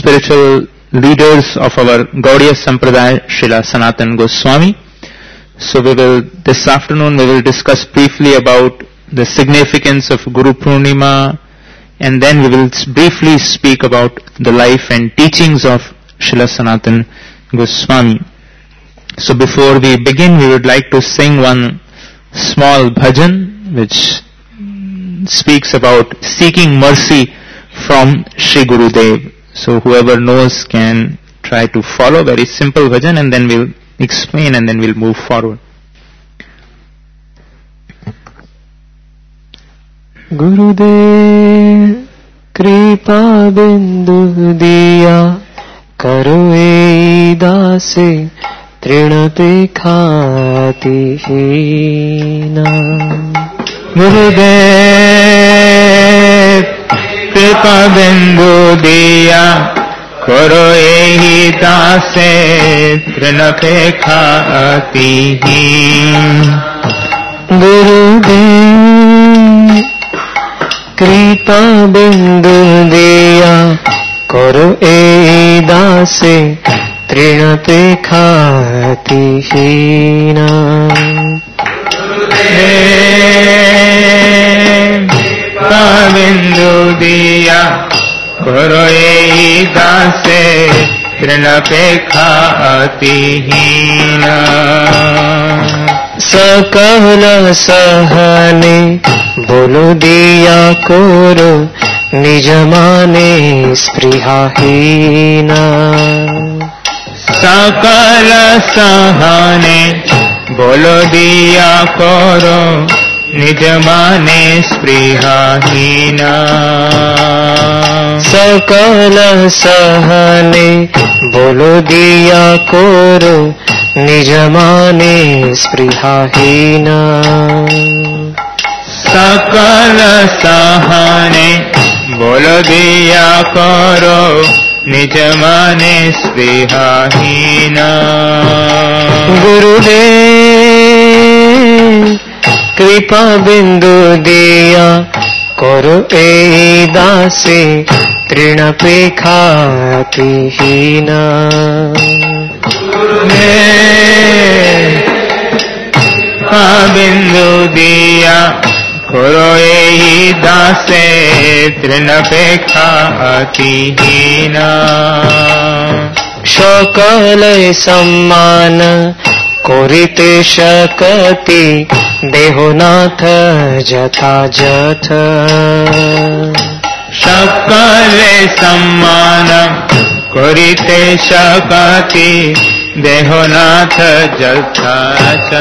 spiritual leaders of our Gaudiya Sampradaya, Srila Sanatana Goswami. So this afternoon we will discuss briefly about the significance of Guru Purnima, and then we will briefly speak about the life and teachings of Srila Sanatana Goswami. So before we begin, we would like to sing one small bhajan which speaks about seeking mercy from Sri Gurudev. So whoever knows can try to follow. Very simple bhajan, and then we'll explain and then we'll move forward. Gurudev kripa bindu diya karo ei dase trinape khati hina. Gurudev kripa bindu diya karo ei dase trinape khati hina. Gurudev kripa bindu diya karo ei dase trinape khati hina. Kripa bindu diya karo ei dase trinape khati hina. सकल सहने बोलो दिया करो निज माने स्पृहाहीना. सकल सहने बोलो दिया करो निज माने स्पृहाहीना. सकल सहने बोलो दिया करो निज माने स्पृहाहीना. सकल सहने बोलो दिया करो निज माने स्पृहाहीना. गुरुदेव कृपा बिंदु दिया करो ei दासे तृणपे खाति हीना. कृपा बिंदु दिया करो ei दासे तृणपे खाति हीना. सकल सम्मान करिते शकति देहनाथ यथायथ. सकल सम्मान करिते शकति देहनाथ यथायथ.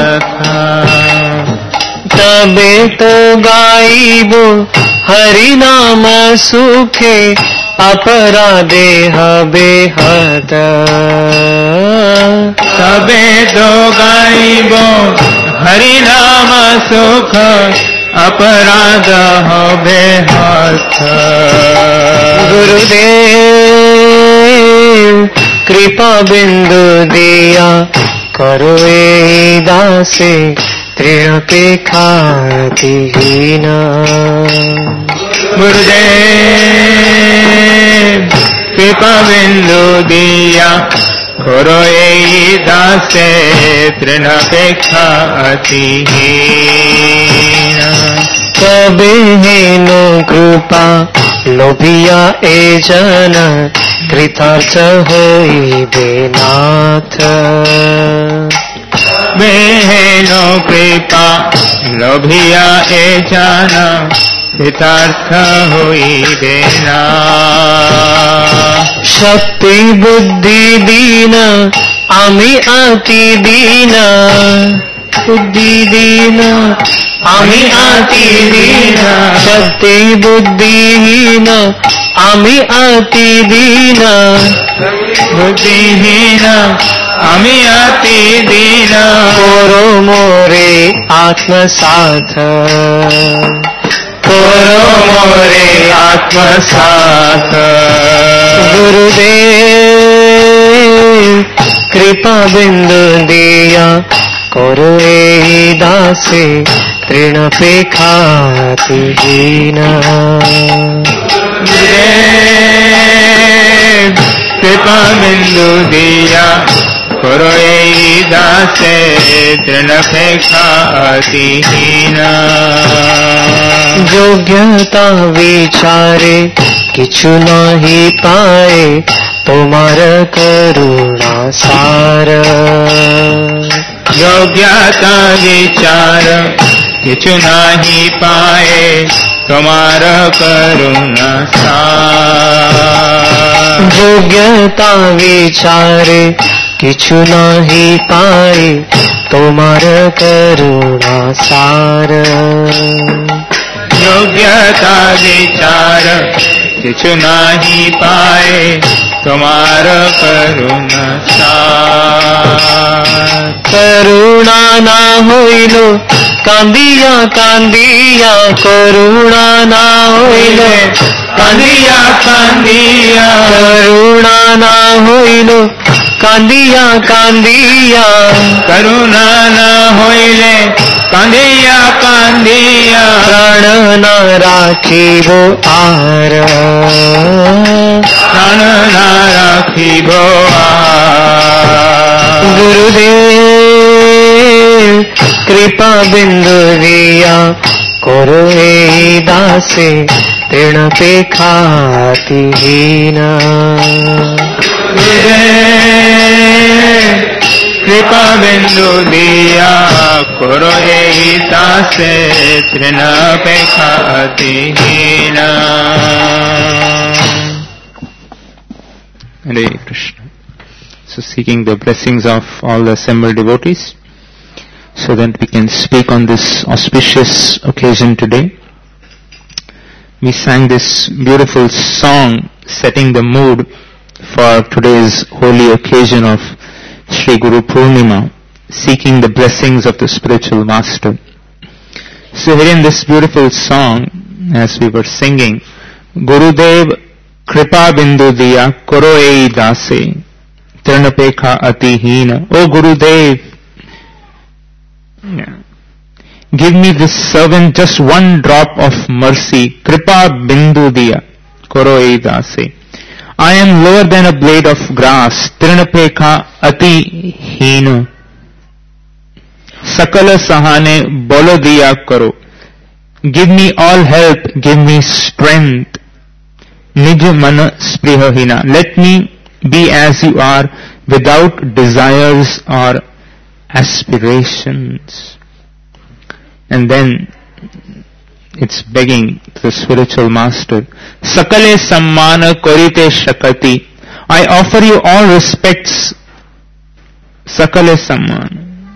तबे तो गाइबो हरि नाम सुखे अपराधे बेहद. तबे तो गाइबो हरि नाम सुख अपराध बेहद. गुरुदेव कृपा बिंदु दिया करो ei दासे तृणपे खाति हीना. गुरुदेव कृपा बिंदु दिया करो ei दासे तृणपे खाति हीना. कबे हेनो कृपा लोभिया ए जन कृतार्थ होइबे नाथ. बेहेनो कृपा लोभिया ए जन कृतार्थ होइबे नाथ. शक्ति बुद्धि दीन आमी अति दीन. बुद्धि दीन आमी अति दीन. शक्ति बुद्धिहीन आमी अति दीन. बुद्धिहीन आमी अति दीन. करो मोरे आत्मसाथ. करो मोरे आत्मसाथ. गुरुदेव कृपा बिंदु दिया करो ei दासे तृणपे खाति हीना. bindu diya karo ei dase trinapekha atihina. যোগ্যতা বিচারে কিছু নাহি পায়ে তোমার করুণা সার। যোগ্যতা বিচার কিছু নাহি পায়ে তোমার করুণা সার। যোগ্যতা বিচারে কিছু নাহি পায়ে তোমার করুণা সার। যোগ্যতা বিচার কিছু নাহি পায়ে তোমার করুণা সার। করুণা না হইল কান্দিয়া কান্দিয়া, করুণা না হইল কান্দিয়া কান্দিয়া, করুণা না হইল কান্দিয়া কান্দিয়া, করুণা না হইলে কান্দিয়া কান্দিয়া, প্রাণ না রাখিব আর, প্রাণ না রাখিব আর। গুরুদেব কৃপা বিন্দু দিয়া করো এই দাসে তৃণপেক্ষাতিহীনা। কৃপা বিন্দু দিয়া করো এই দাসে তৃণপেক্ষাতিহীনা। Hare Krishna. So seeking the blessings of all the assembled devotees, so that we can speak on this auspicious occasion today. We sang this beautiful song setting the mood for today's holy occasion of Sri Guru Purnima, seeking the blessings of the spiritual master. So here in this beautiful song, as we were singing, Gurudev Kripa Bindu Diya Karo Ei Dase Trinapekha Atihina. Oh Gurudev, give me this servant just one drop of mercy. Kripa Bindu Diya Karo Ei Dase. I am lower than a blade of grass. Trinapekha Atihina. Sakala Sahane Bolo Diya Karo. Give me all help, give me strength. Nij Mana Sprihahina. Let me be as you are, without desires or aspirations. And then it's begging the spiritual master. Sakale sammana korite shakati. I offer you all respects. Sakale sammana.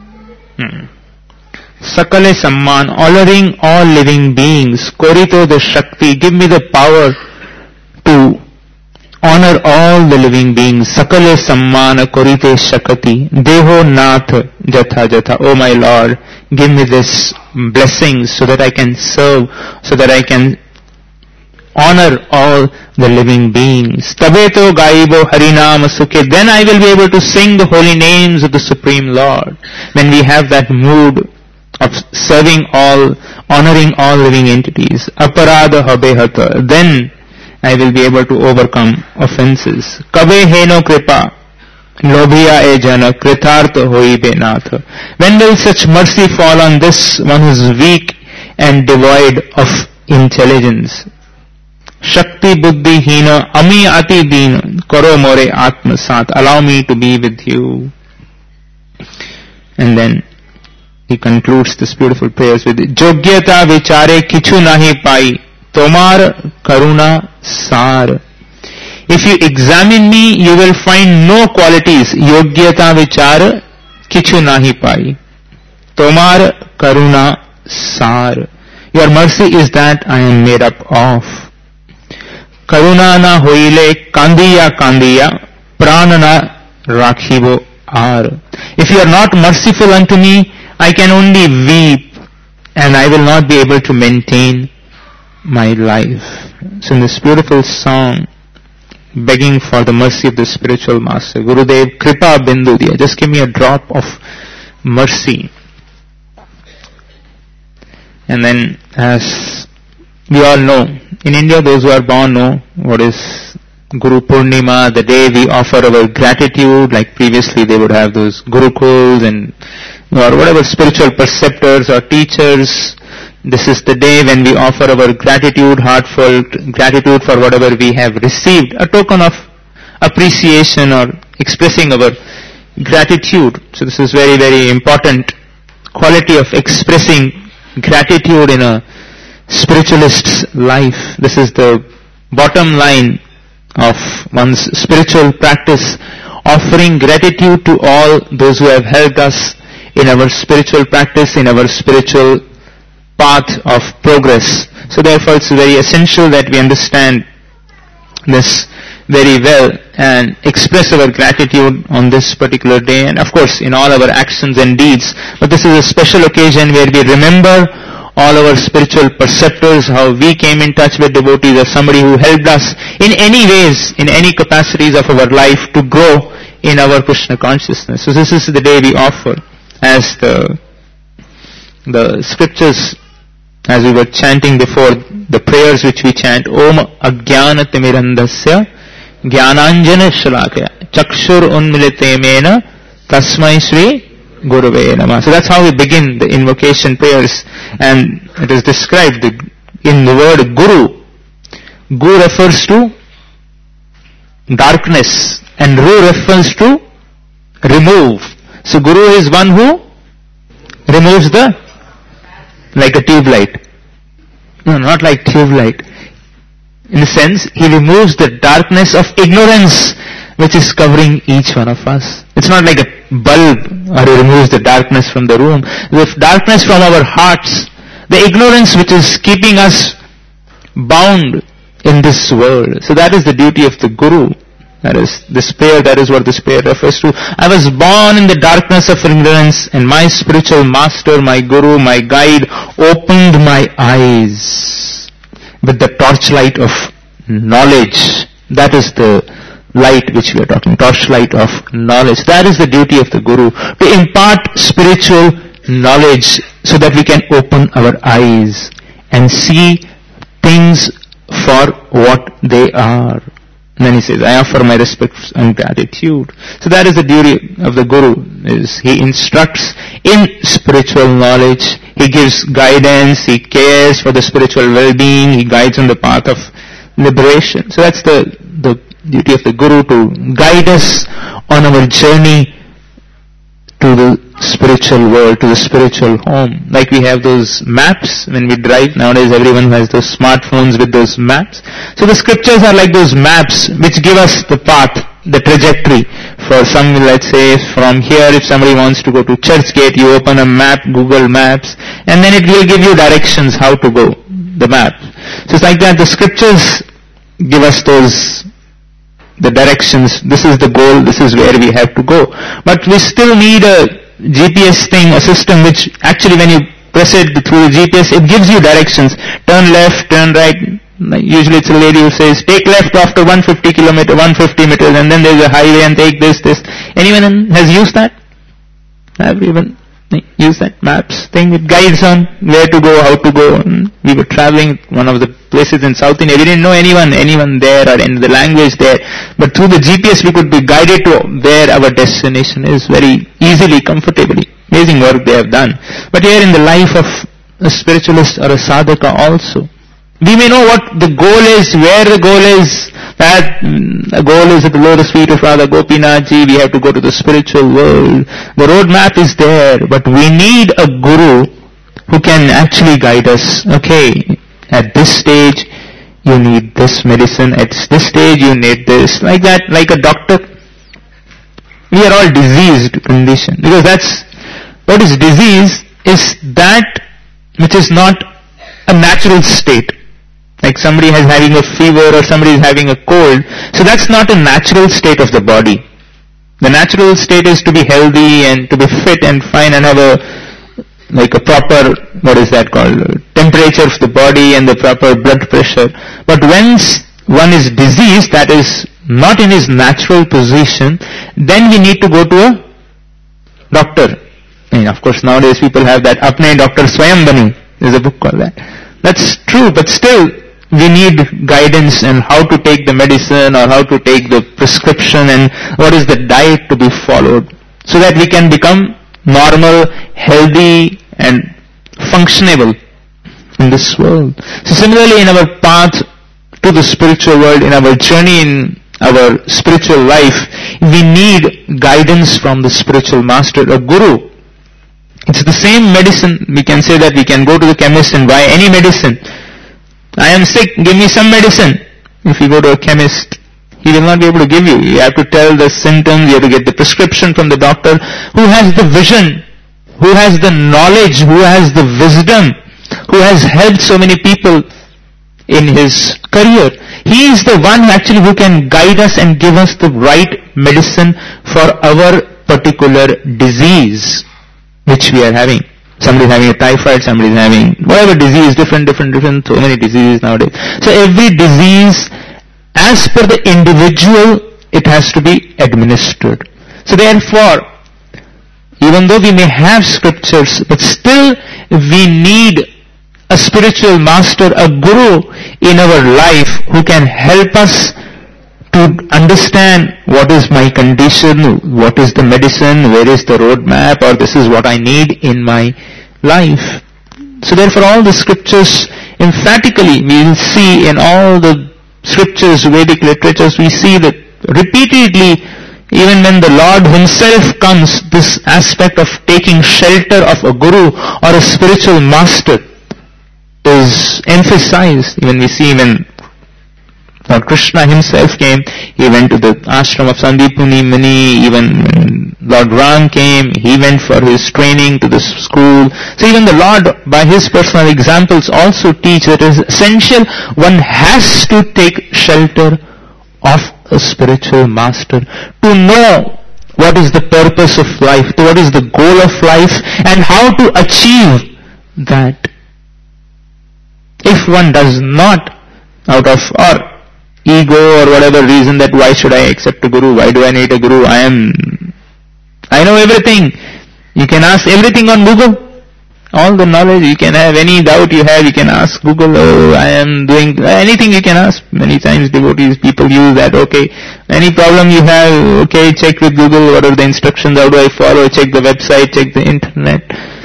Sakale samman, honoring all living beings. Korito the shakti. Give me the power to honor all the living beings. Sakale sammana korite shakati. Deho nath jatha jatha. Oh my Lord, give me this blessings so that I can serve, so that I can honor all the living beings. Tabeto gaibo harinam sukhe. Then I will be able to sing the holy names of the Supreme Lord. When we have that mood of serving all, honoring all living entities. Aparadha habehata. Then I will be able to overcome offenses. Kabe heno kripa. Lobhiya e jana kritartha hoibe natha. When will such mercy fall on this one who is weak and devoid of intelligence? Shakti buddhi hina ami ati dina karo more atma sat. Allow me to be with you. And then he concludes this beautiful prayers with Jogyata vichare kichu nahi pai tomar karuna sar. If you examine me, you will find no qualities. Yogyata vichara kichu nahi pai tomar karuna sar. Your mercy is that I am made up of. Karuna na hoile kandiya kandiya prana na rakhibo ar. If you are not merciful unto me, I can only weep and I will not be able to maintain my life. So in this beautiful song, begging for the mercy of the spiritual master, Gurudev Kripa Bindu Diya, just give me a drop of mercy. And then, as we all know, in India those who are born know what is Guru Purnima, the day we offer our gratitude, like previously they would have those Gurukuls and or whatever spiritual preceptors or teachers. This is the day when we offer our gratitude, heartfelt gratitude for whatever we have received, a token of appreciation or expressing our gratitude. So this is very, very important quality of expressing gratitude in a spiritualist's life. This is the bottom line of one's spiritual practice, offering gratitude to all those who have helped us in our spiritual practice, in our spiritual path of progress. So therefore it's very essential that we understand this very well and express our gratitude on this particular day, and of course in all our actions and deeds. But this is a special occasion where we remember all our spiritual preceptors, how we came in touch with devotees, or somebody who helped us in any ways, in any capacities of our life to grow in our Krishna consciousness. So this is the day we offer as the scriptures, as we were chanting before, the prayers which we chant, Om Ajnanatimirandasya Jnananjana Shalakaya Chakshur Unmilite Mena Tasmai Sri Gurave Namah. So that's how we begin the invocation prayers, and it is described in the word Guru. Gu refers to darkness and Ru refers to remove. So Guru is one who removes like a tube light. No, not like tube light. In a sense, he removes the darkness of ignorance which is covering each one of us. It's not like a bulb, or he removes the darkness from the room. With darkness from our hearts, the ignorance which is keeping us bound in this world. So that is the duty of the Guru. That is this prayer, that is what this prayer refers to. I was born in the darkness of ignorance, and my spiritual master, my Guru, my guide, opened my eyes with the torchlight of knowledge. That is the light which we are talking, torchlight of knowledge. That is the duty of the Guru, to impart spiritual knowledge so that we can open our eyes and see things for what they are. And then he says, I offer my respects and gratitude. So that is the duty of the Guru, is he instructs in spiritual knowledge, he gives guidance, he cares for the spiritual well-being, he guides on the path of liberation. So that's the duty of the Guru, to guide us on our journey to the spiritual world, to the spiritual home. Like we have those maps when we drive. Nowadays everyone has those smartphones with those maps. So the scriptures are like those maps which give us the path, the trajectory. For some, let's say from here, if somebody wants to go to Churchgate, you open a map, Google Maps, and then it will give you directions how to go, the map. So it's like that, the scriptures give us the directions. This is the goal, this is where we have to go. But we still need a GPS thing, a system which actually when you press it through the GPS, it gives you directions. Turn left, turn right. Usually it's a lady who says, take left after 150 meters, and then there's a highway and take this. Anyone has used that? Have you even used that maps thing? It guides on where to go, how to go. We were traveling one of the places in South India. We didn't know anyone there or in the language there. But through the GPS we could be guided to where our destination is very easily, comfortably. Amazing work they have done. But here in the life of a spiritualist or a sadhaka also, we may know what the goal is, where the goal is. That the goal is at the lotus feet of Radha Gopinathji. We have to go to the spiritual world. The roadmap is there, but we need a Guru who can actually guide us. Okay, at this stage you need this medicine, at this stage you need this. Like that, like a doctor. We are all diseased condition, because that's what is disease, is that which is not a natural state. Like somebody is having a fever or somebody is having a cold. So that's not a natural state of the body. The natural state is to be healthy and to be fit and fine and have a proper, what is that called, temperature of the body and the proper blood pressure. But once one is diseased, that is not in his natural position, then we need to go to a doctor. And of course nowadays people have that Apne Dr. Swayam Bani. There's a book called that. That's true, but still, we need guidance on how to take the medicine or how to take the prescription and what is the diet to be followed so that we can become normal, healthy and functionable in this world. So similarly in our path to the spiritual world, in our journey in our spiritual life, we need guidance from the spiritual master, a guru. It's the same medicine. We can say that we can go to the chemist and buy any medicine. I am sick, give me some medicine. If you go to a chemist, he will not be able to give you. You have to tell the symptoms, you have to get the prescription from the doctor who has the vision, who has the knowledge, who has the wisdom, who has helped so many people in his career. He is the one actually who can guide us and give us the right medicine for our particular disease which we are having. Somebody is having a typhoid, somebody is having whatever disease, different, so many diseases nowadays. So every disease, as per the individual, it has to be administered. So therefore, even though we may have scriptures, but still we need a spiritual master, a guru in our life who can help us to understand what is my condition, what is the medicine, where is the roadmap, or this is what I need in my life. So therefore all the scriptures, emphatically we will see in all the scriptures, Vedic literatures, we see that repeatedly, even when the Lord himself comes, this aspect of taking shelter of a guru or a spiritual master is emphasized. Even we see when Lord Krishna himself came, he went to the ashram of Sandipuni Muni. Even when Lord Ram came, he went for his training to the school. So even the Lord, by his personal examples, also teach that it is essential one has to take shelter of a spiritual master to know what is the purpose of life, what is the goal of life, and how to achieve that. If one does not, out of or ego or whatever reason, that why should I accept a guru, why do I need a guru, I know everything. You can ask everything on Google. All the knowledge, you can have any doubt you have, you can ask Google. I am doing anything, you can ask. Many times devotees, people use that. Okay, any problem you have, okay, check with Google, what are the instructions, how do I follow, check the website, check the internet.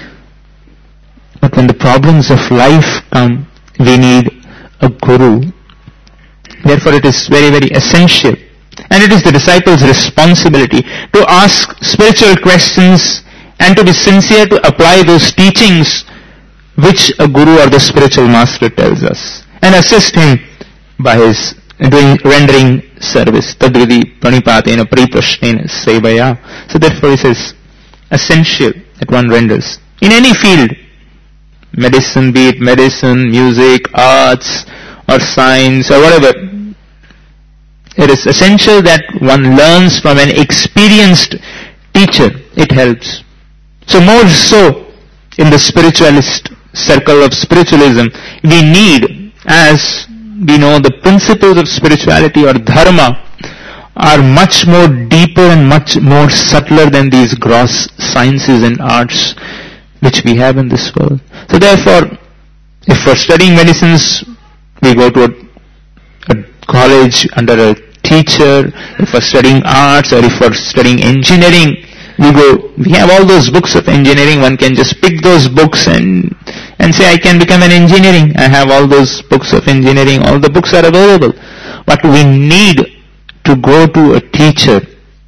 But when the problems of life come, we need a guru. Therefore it is very, very essential. And it is the disciples' responsibility to ask spiritual questions and to be sincere to apply those teachings which a guru or the spiritual master tells us, and assist him by his rendering service. Tadvidi pranipatena pariprashnena sevaya. So therefore it is essential that one renders in any field, medicine, be it medicine, music, arts, or science, or whatever. It is essential that one learns from an experienced teacher. It helps. So more so in the spiritualist circle of spiritualism, we need, as we know, the principles of spirituality or dharma are much more deeper and much more subtler than these gross sciences and arts which we have in this world. So therefore, if for studying medicines, we go to a college under a teacher. If for studying arts, or if for studying engineering, we have all those books of engineering. One can just pick those books and say, I can become an engineering. I have all those books of engineering. All the books are available. But we need to go to a teacher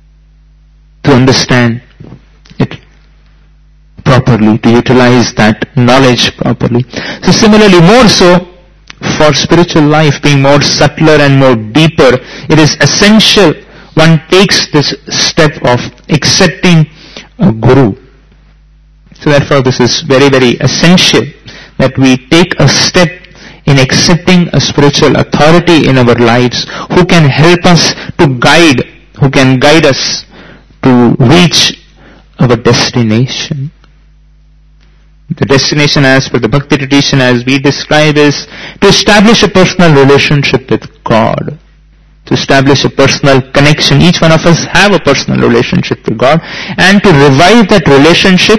to understand it properly, to utilize that knowledge properly. So similarly, more so for spiritual life being more subtler and more deeper, it is essential one takes this step of accepting a guru. So therefore this is very, very essential that we take a step in accepting a spiritual authority in our lives who can help us to guide, who can guide us to reach our destination. The destination, as per the Bhakti tradition, as we describe, is to establish a personal relationship with God. To establish a personal connection. Each one of us have a personal relationship with God. And to revive that relationship,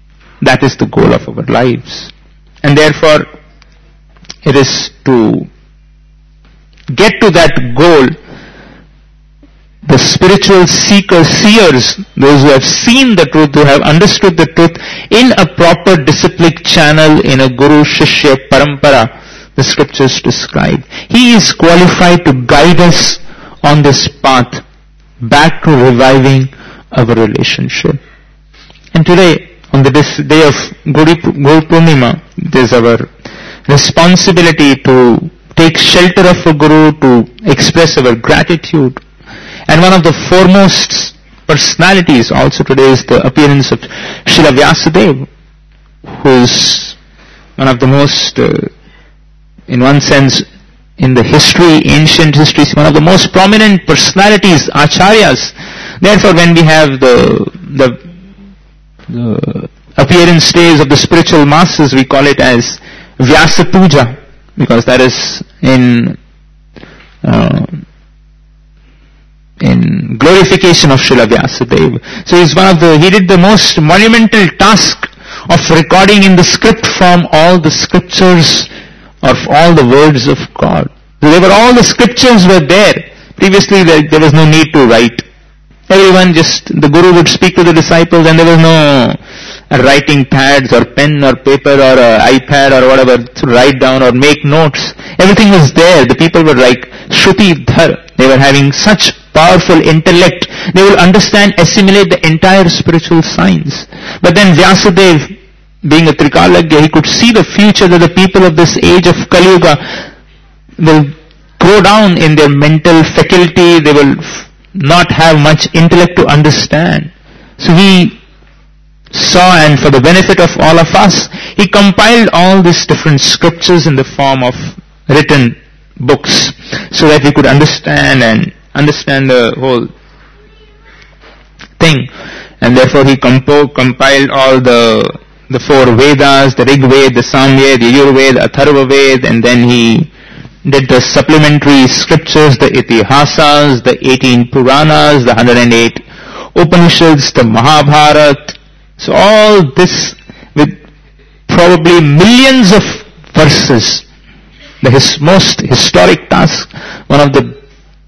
that is the goal of our lives. And therefore, it is to get to that goal, the spiritual seers, those who have seen the truth, who have understood the truth in a proper disciplic channel, in a Guru Shishya Parampara, the scriptures describe. He is qualified to guide us on this path back to reviving our relationship. And today, on this day of Guru Purnima, it is our responsibility to take shelter of a Guru, to express our gratitude. And one of the foremost personalities also today is the appearance of Srila Vyasadeva, who is one of the most, in one sense, in the history, ancient history, one of the most prominent personalities, acharyas. Therefore, when we have the appearance days of the spiritual masters, we call it as Vyasa Puja, because that is in glorification of Srila Vyasadeva. So he did the most monumental task of recording in the script form all the scriptures of all the words of God. All the scriptures were there. Previously there was no need to write. The Guru would speak to the disciples and there was no writing pads or pen or paper or iPad or whatever to write down or make notes. Everything was there. The people were like Shruti Dhar. They were having such powerful intellect. They will understand, assimilate the entire spiritual science. But then Vyasadeva, being a Trikalagya, he could see the future that the people of this age of Kali Yuga will go down in their mental faculty. They will not have much intellect to understand. So he saw, and for the benefit of all of us, he compiled all these different scriptures in the form of written books so that we could understand the whole thing. And therefore he compiled all the four Vedas, the Rig Veda, the Samveda, the Yajurveda, the Atharva Veda, and then he did the supplementary scriptures, the Itihasas, the 18 Puranas, the 108 Upanishads, the Mahabharata. So all this with probably millions of verses. The most historic task, one of the,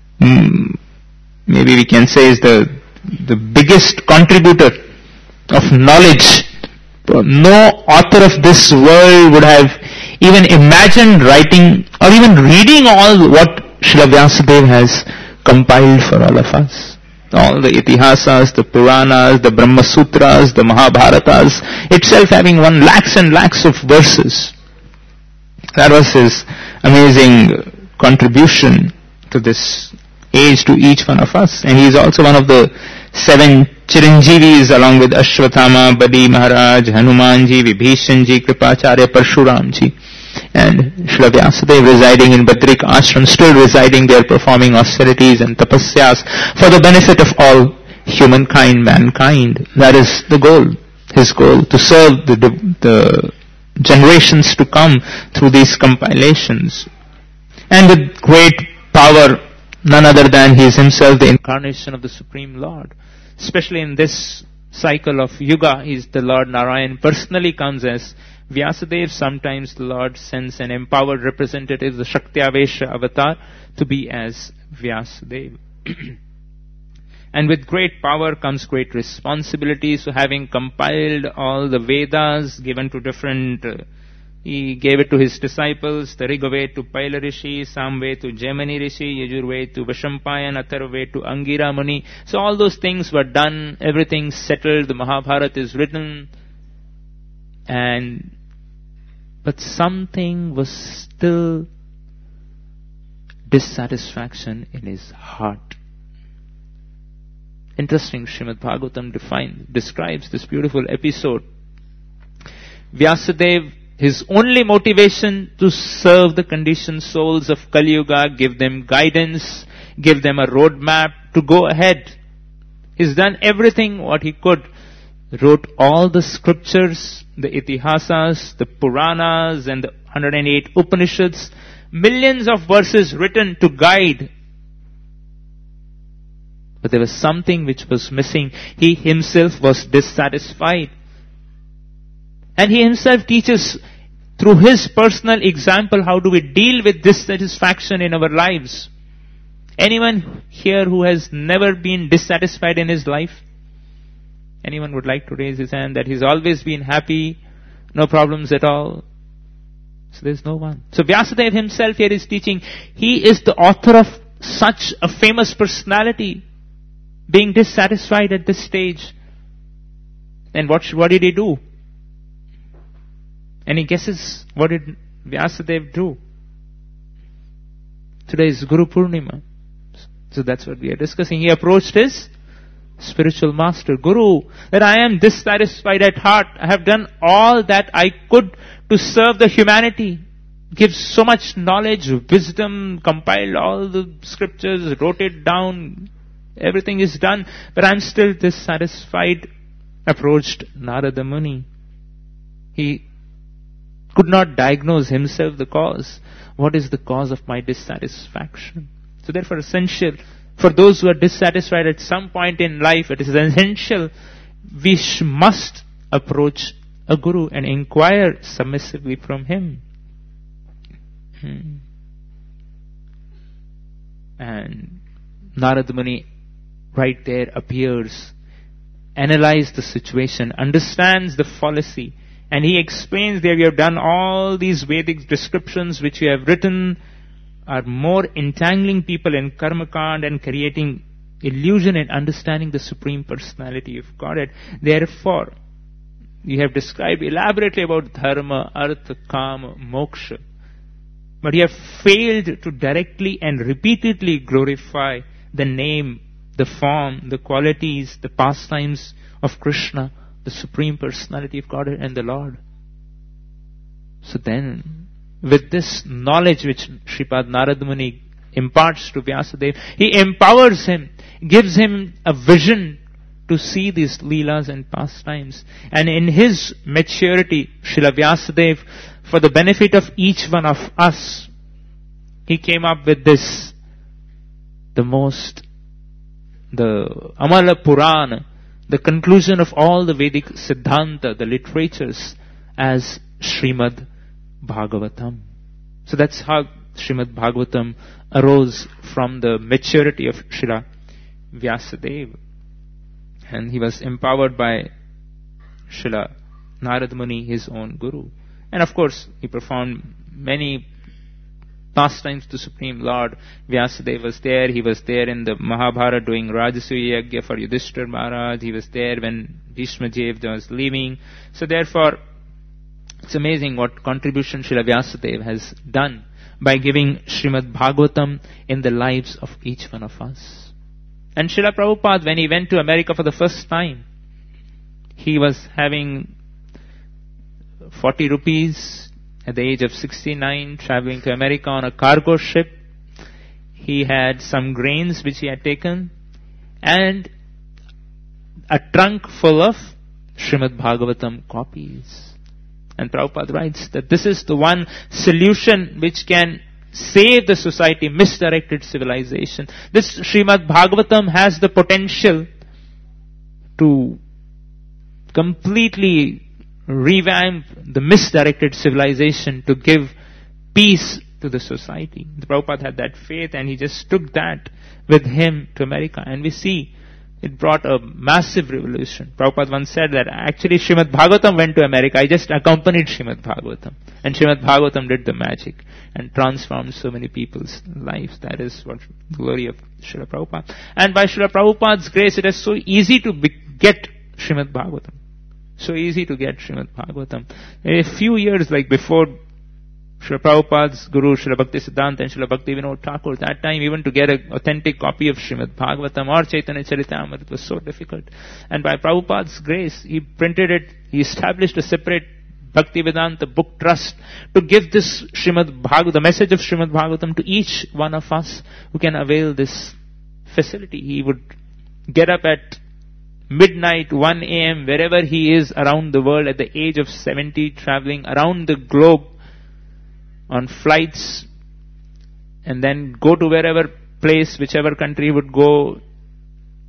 maybe we can say, is the biggest contributor of knowledge. No author of this world would have even imagined writing or even reading all what Srila Vyasadeva has compiled for all of us. All the Itihasas, the Puranas, the Brahma Sutras, the Mahabharatas, itself having lakhs and lakhs of verses. That was his amazing contribution to this age, to each one of us. And he is also one of the 7 Chiranjeevis, along with Ashwatthama, Bali Maharaj, Hanumanji, Vibhishanji, Kripacharya, Parshuramji. And Srila Vyasadeva residing in Badrik Ashram, still residing there, performing austerities and tapasyas for the benefit of all humankind, mankind. That is the goal, his goal, to serve the generations to come through these compilations. And with great power, none other than he is himself the incarnation of the Supreme Lord. Especially in this cycle of Yuga, he is the Lord Narayan personally comes as Vyasadeva. Sometimes the Lord sends an empowered representative, the Shaktyavesha avatar, to be as Vyasadeva. And with great power comes great responsibility. So having compiled all the Vedas given to different, he gave it to his disciples, the Rigveda to Paila Rishi, Samveda to Jaimini Rishi, Yajurveda to Vaishampayan, Atharvaveda to Angira Muni. So all those things were done, everything settled, the Mahabharata is written, but something was still dissatisfaction in his heart. Interesting, Srimad Bhagavatam describes this beautiful episode. Vyasadeva, his only motivation to serve the conditioned souls of Kali Yuga, give them guidance, give them a roadmap to go ahead. He's done everything what he could. Wrote all the scriptures, the Itihasas, the Puranas, and the 108 Upanishads. Millions of verses written to guide. But there was something which was missing. He himself was dissatisfied. And he himself teaches through his personal example, how do we deal with dissatisfaction in our lives? Anyone here who has never been dissatisfied in his life? Anyone would like to raise his hand that he's always been happy, no problems at all? So there's no one. So Vyasadeva himself here is teaching. He is the author of such a famous personality being dissatisfied at this stage. And what did he do? Any guesses? What did Vyasadeva do? Today is Guru Purnima. So that's what we are discussing. He approached his spiritual master, Guru, that I am dissatisfied at heart. I have done all that I could to serve the humanity. Gives so much knowledge, wisdom, compiled all the scriptures, wrote it down. Everything is done, but I am still dissatisfied. Approached Narada Muni. He could not diagnose himself the cause. What is the cause of my dissatisfaction? So therefore essential, for those who are dissatisfied at some point in life, it is essential we must approach a guru and inquire submissively from him. And Narada Muni right there appears, analyzes the situation, understands the fallacy, and he explains that we have done all these Vedic descriptions which we have written are more entangling people in karma kand and creating illusion in understanding the Supreme Personality of Godhead. Therefore, you have described elaborately about dharma, artha, kama, moksha. But you have failed to directly and repeatedly glorify the name, the form, the qualities, the pastimes of Krishna, the Supreme Personality of Godhead and the Lord. So then, with this knowledge which Shripad Narada Muni imparts to Vyasadeva, he empowers him, gives him a vision to see these leelas and pastimes. And in his maturity, Srila Vyasadeva, for the benefit of each one of us, he came up with this, the Amala Purana, the conclusion of all the Vedic Siddhanta, the literatures, as Srimad Bhagavatam. So that's how Srimad Bhagavatam arose from the maturity of Srila Vyasadeva. And he was empowered by Srila Narada Muni, his own guru. And of course, he performed many pastimes to Supreme Lord. Vyasadeva was there. He was there in the Mahabharata doing Rajasuya Yagya for Yudhishthira Maharaj. He was there when Bhishma Devta was leaving. So therefore, it's amazing what contribution Srila Vyasadeva has done by giving Srimad Bhagavatam in the lives of each one of us. And Srila Prabhupada, when he went to America for the first time, he was having 40 rupees at the age of 69, traveling to America on a cargo ship. He had some grains which he had taken and a trunk full of Srimad Bhagavatam copies. And Prabhupada writes that this is the one solution which can save the society, misdirected civilization. This Srimad Bhagavatam has the potential to completely revamp the misdirected civilization, to give peace to the society. The Prabhupada had that faith and he just took that with him to America. And we see it brought a massive revolution. Prabhupada once said that actually Srimad Bhagavatam went to America. I just accompanied Srimad Bhagavatam. And Srimad Bhagavatam did the magic and transformed so many people's lives. That is what the glory of Srila Prabhupada. And by Srila Prabhupada's grace, it is so easy to get Srimad Bhagavatam. So easy to get Srimad Bhagavatam. A few years before Srila Prabhupada's Guru, Srila Bhakti Siddhanta and Srila Bhakti Vinod Thakur, that time even to get an authentic copy of Srimad Bhagavatam or Chaitanya Charitamrita, it was so difficult. And by Prabhupada's grace, he printed it, he established a separate Bhakti Vedanta book trust to give this Srimad Bhagavatam, the message of Srimad Bhagavatam to each one of us who can avail this facility. He would get up at midnight, 1 a.m., wherever he is around the world at the age of 70, traveling around the globe on flights, and then go to wherever place, whichever country he would go,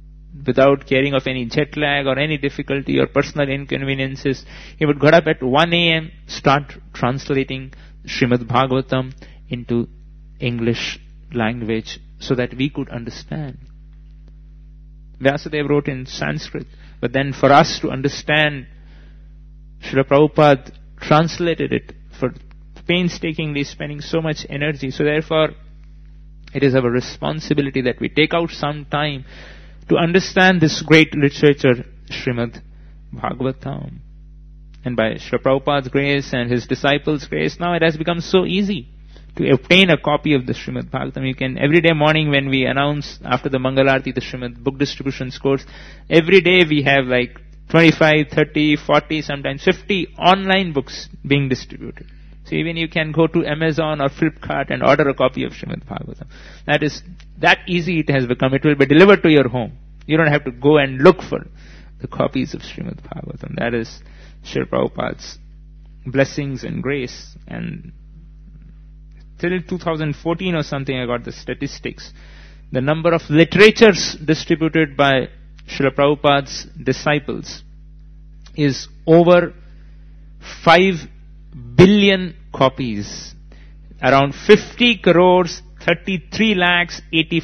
without caring of any jet lag or any difficulty or personal inconveniences. He would get up at 1 a.m., start translating Srimad Bhagavatam into English language so that we could understand. Vyasadeva wrote in Sanskrit, but then for us to understand, Srila Prabhupada translated it for painstakingly spending so much energy. So therefore, it is our responsibility that we take out some time to understand this great literature, Srimad Bhagavatam. And by Srila Prabhupada's grace and his disciples' grace, now it has become so easy to obtain a copy of the Srimad Bhagavatam. You can, every day morning when we announce after the Mangalarti, the Srimad book distributions course, every day we have like 25, 30, 40, sometimes 50 online books being distributed. So even you can go to Amazon or Flipkart and order a copy of Srimad Bhagavatam. That is, that easy it has become. It will be delivered to your home. You don't have to go and look for the copies of Srimad Bhagavatam. That is Srila Prabhupada's blessings and grace. And till 2014 or something, I got the statistics. The number of literatures distributed by Srila Prabhupada's disciples is over 5 billion copies. Around 50 crores, 33 lakhs,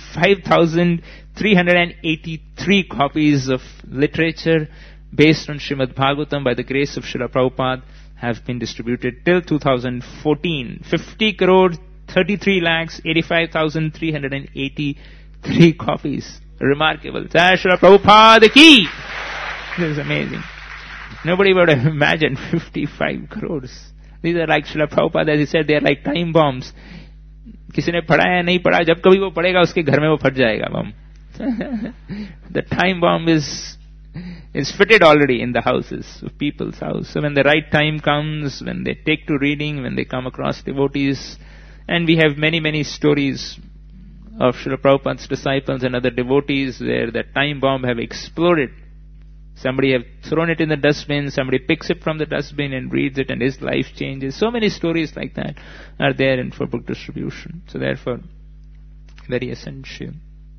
85,383 copies of literature based on Srimad Bhagavatam by the grace of Srila Prabhupada have been distributed till 2014. 50 crores, 33 lakhs, 85,383 copies. Remarkable. Jai Srila Prabhupada ki! This is amazing. Nobody would have imagined 55 crores. These are like Srila Prabhupada, as he said, they are like time bombs. किसी ने पढ़ा या नहीं पढ़ा, जब कभी वो पढ़ेगा उसके घर में वो फट जाएगा बम. The time bomb is fitted already in the houses of people's house. So when the right time comes, when they take to reading, when they come across devotees, and we have many, many stories of Srila Prabhupada's disciples and other devotees where the time bomb have exploded. Somebody have thrown it in the dustbin, somebody picks it from the dustbin and reads it and his life changes. So many stories like that are there in for book distribution. So therefore, very essential.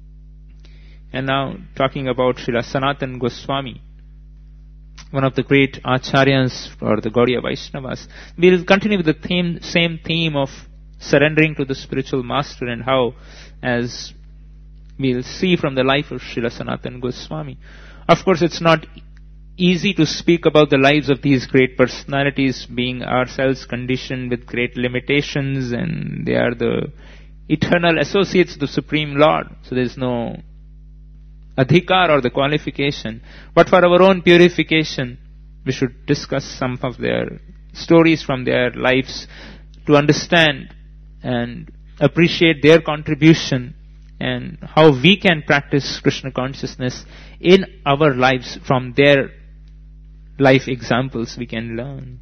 And now talking about Srila Sanatana Goswami, one of the great acharyas for the Gaudiya Vaishnavas. We'll continue with the same theme of surrendering to the spiritual master and how, as we'll see from the life of Srila Sanatana Goswami. Of course, it's not easy to speak about the lives of these great personalities, being ourselves conditioned with great limitations, and they are the eternal associates of the Supreme Lord. So there's no adhikar or the qualification. But for our own purification, we should discuss some of their stories from their lives to understand and appreciate their contribution and how we can practice Krishna consciousness in our lives. From their life examples we can learn.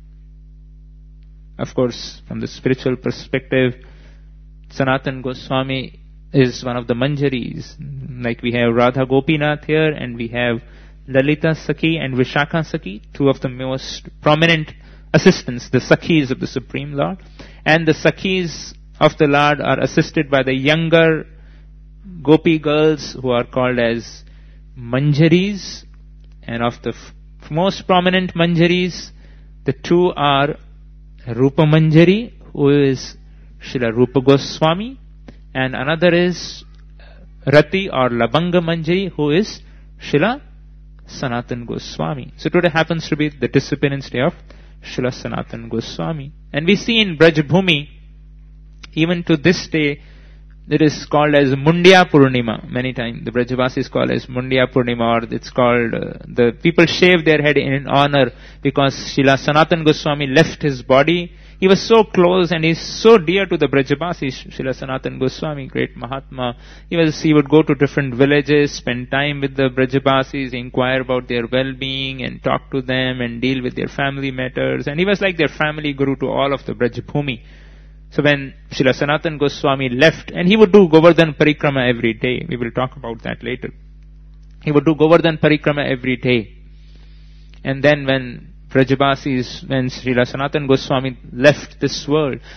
Of course, from the spiritual perspective, Sanatana Goswami is one of the Manjaris. Like we have Radha Gopinath here, and we have Lalita Sakhi and Vishakha Sakhi, two of the most prominent assistants, the Sakhis of the Supreme Lord. And the Sakhis of the Lord are assisted by the younger Gopi girls who are called as Manjaris. And of the most prominent Manjaris, the two are Rupa Manjari, who is Srila Rupa Goswami, and another is Rati or Labanga Manjari, who is Srila Sanatana Goswami. So today happens to be the Disappearance Day of Srila Sanatana Goswami. And we see in Brajbhumi, even to this day, it is called as Mundya Purnima. Many times the Brajavasis call as Mundya Purnima, or it's called, the people shave their head in honor because Srila Sanatana Goswami left his body. He was so close and he's so dear to the Brajavasis, Srila Sanatana Goswami, great Mahatma. He would go to different villages, spend time with the Brajavasis, inquire about their well-being and talk to them and deal with their family matters. And he was like their family guru to all of the Brajbhumi. So when Srila Sanatana Goswami left, and he would do Govardhan Parikrama every day. We will talk about that later. He would do Govardhan Parikrama every day. And then when Srila Sanatana Goswami left this world, the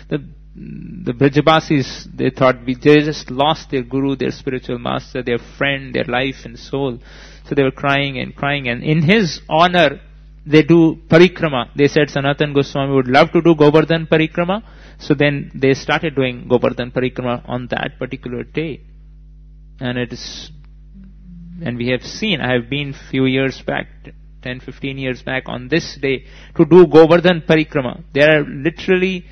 the Brajabasis, they thought they just lost their guru, their spiritual master, their friend, their life and soul. So they were crying and crying, and in his honor, they do parikrama. They said Sanatana Goswami would love to do Govardhan parikrama. So then they started doing Govardhan parikrama on that particular day. And we have seen, I have been few years back, 10, 15 years back on this day to do Govardhan parikrama. There are literally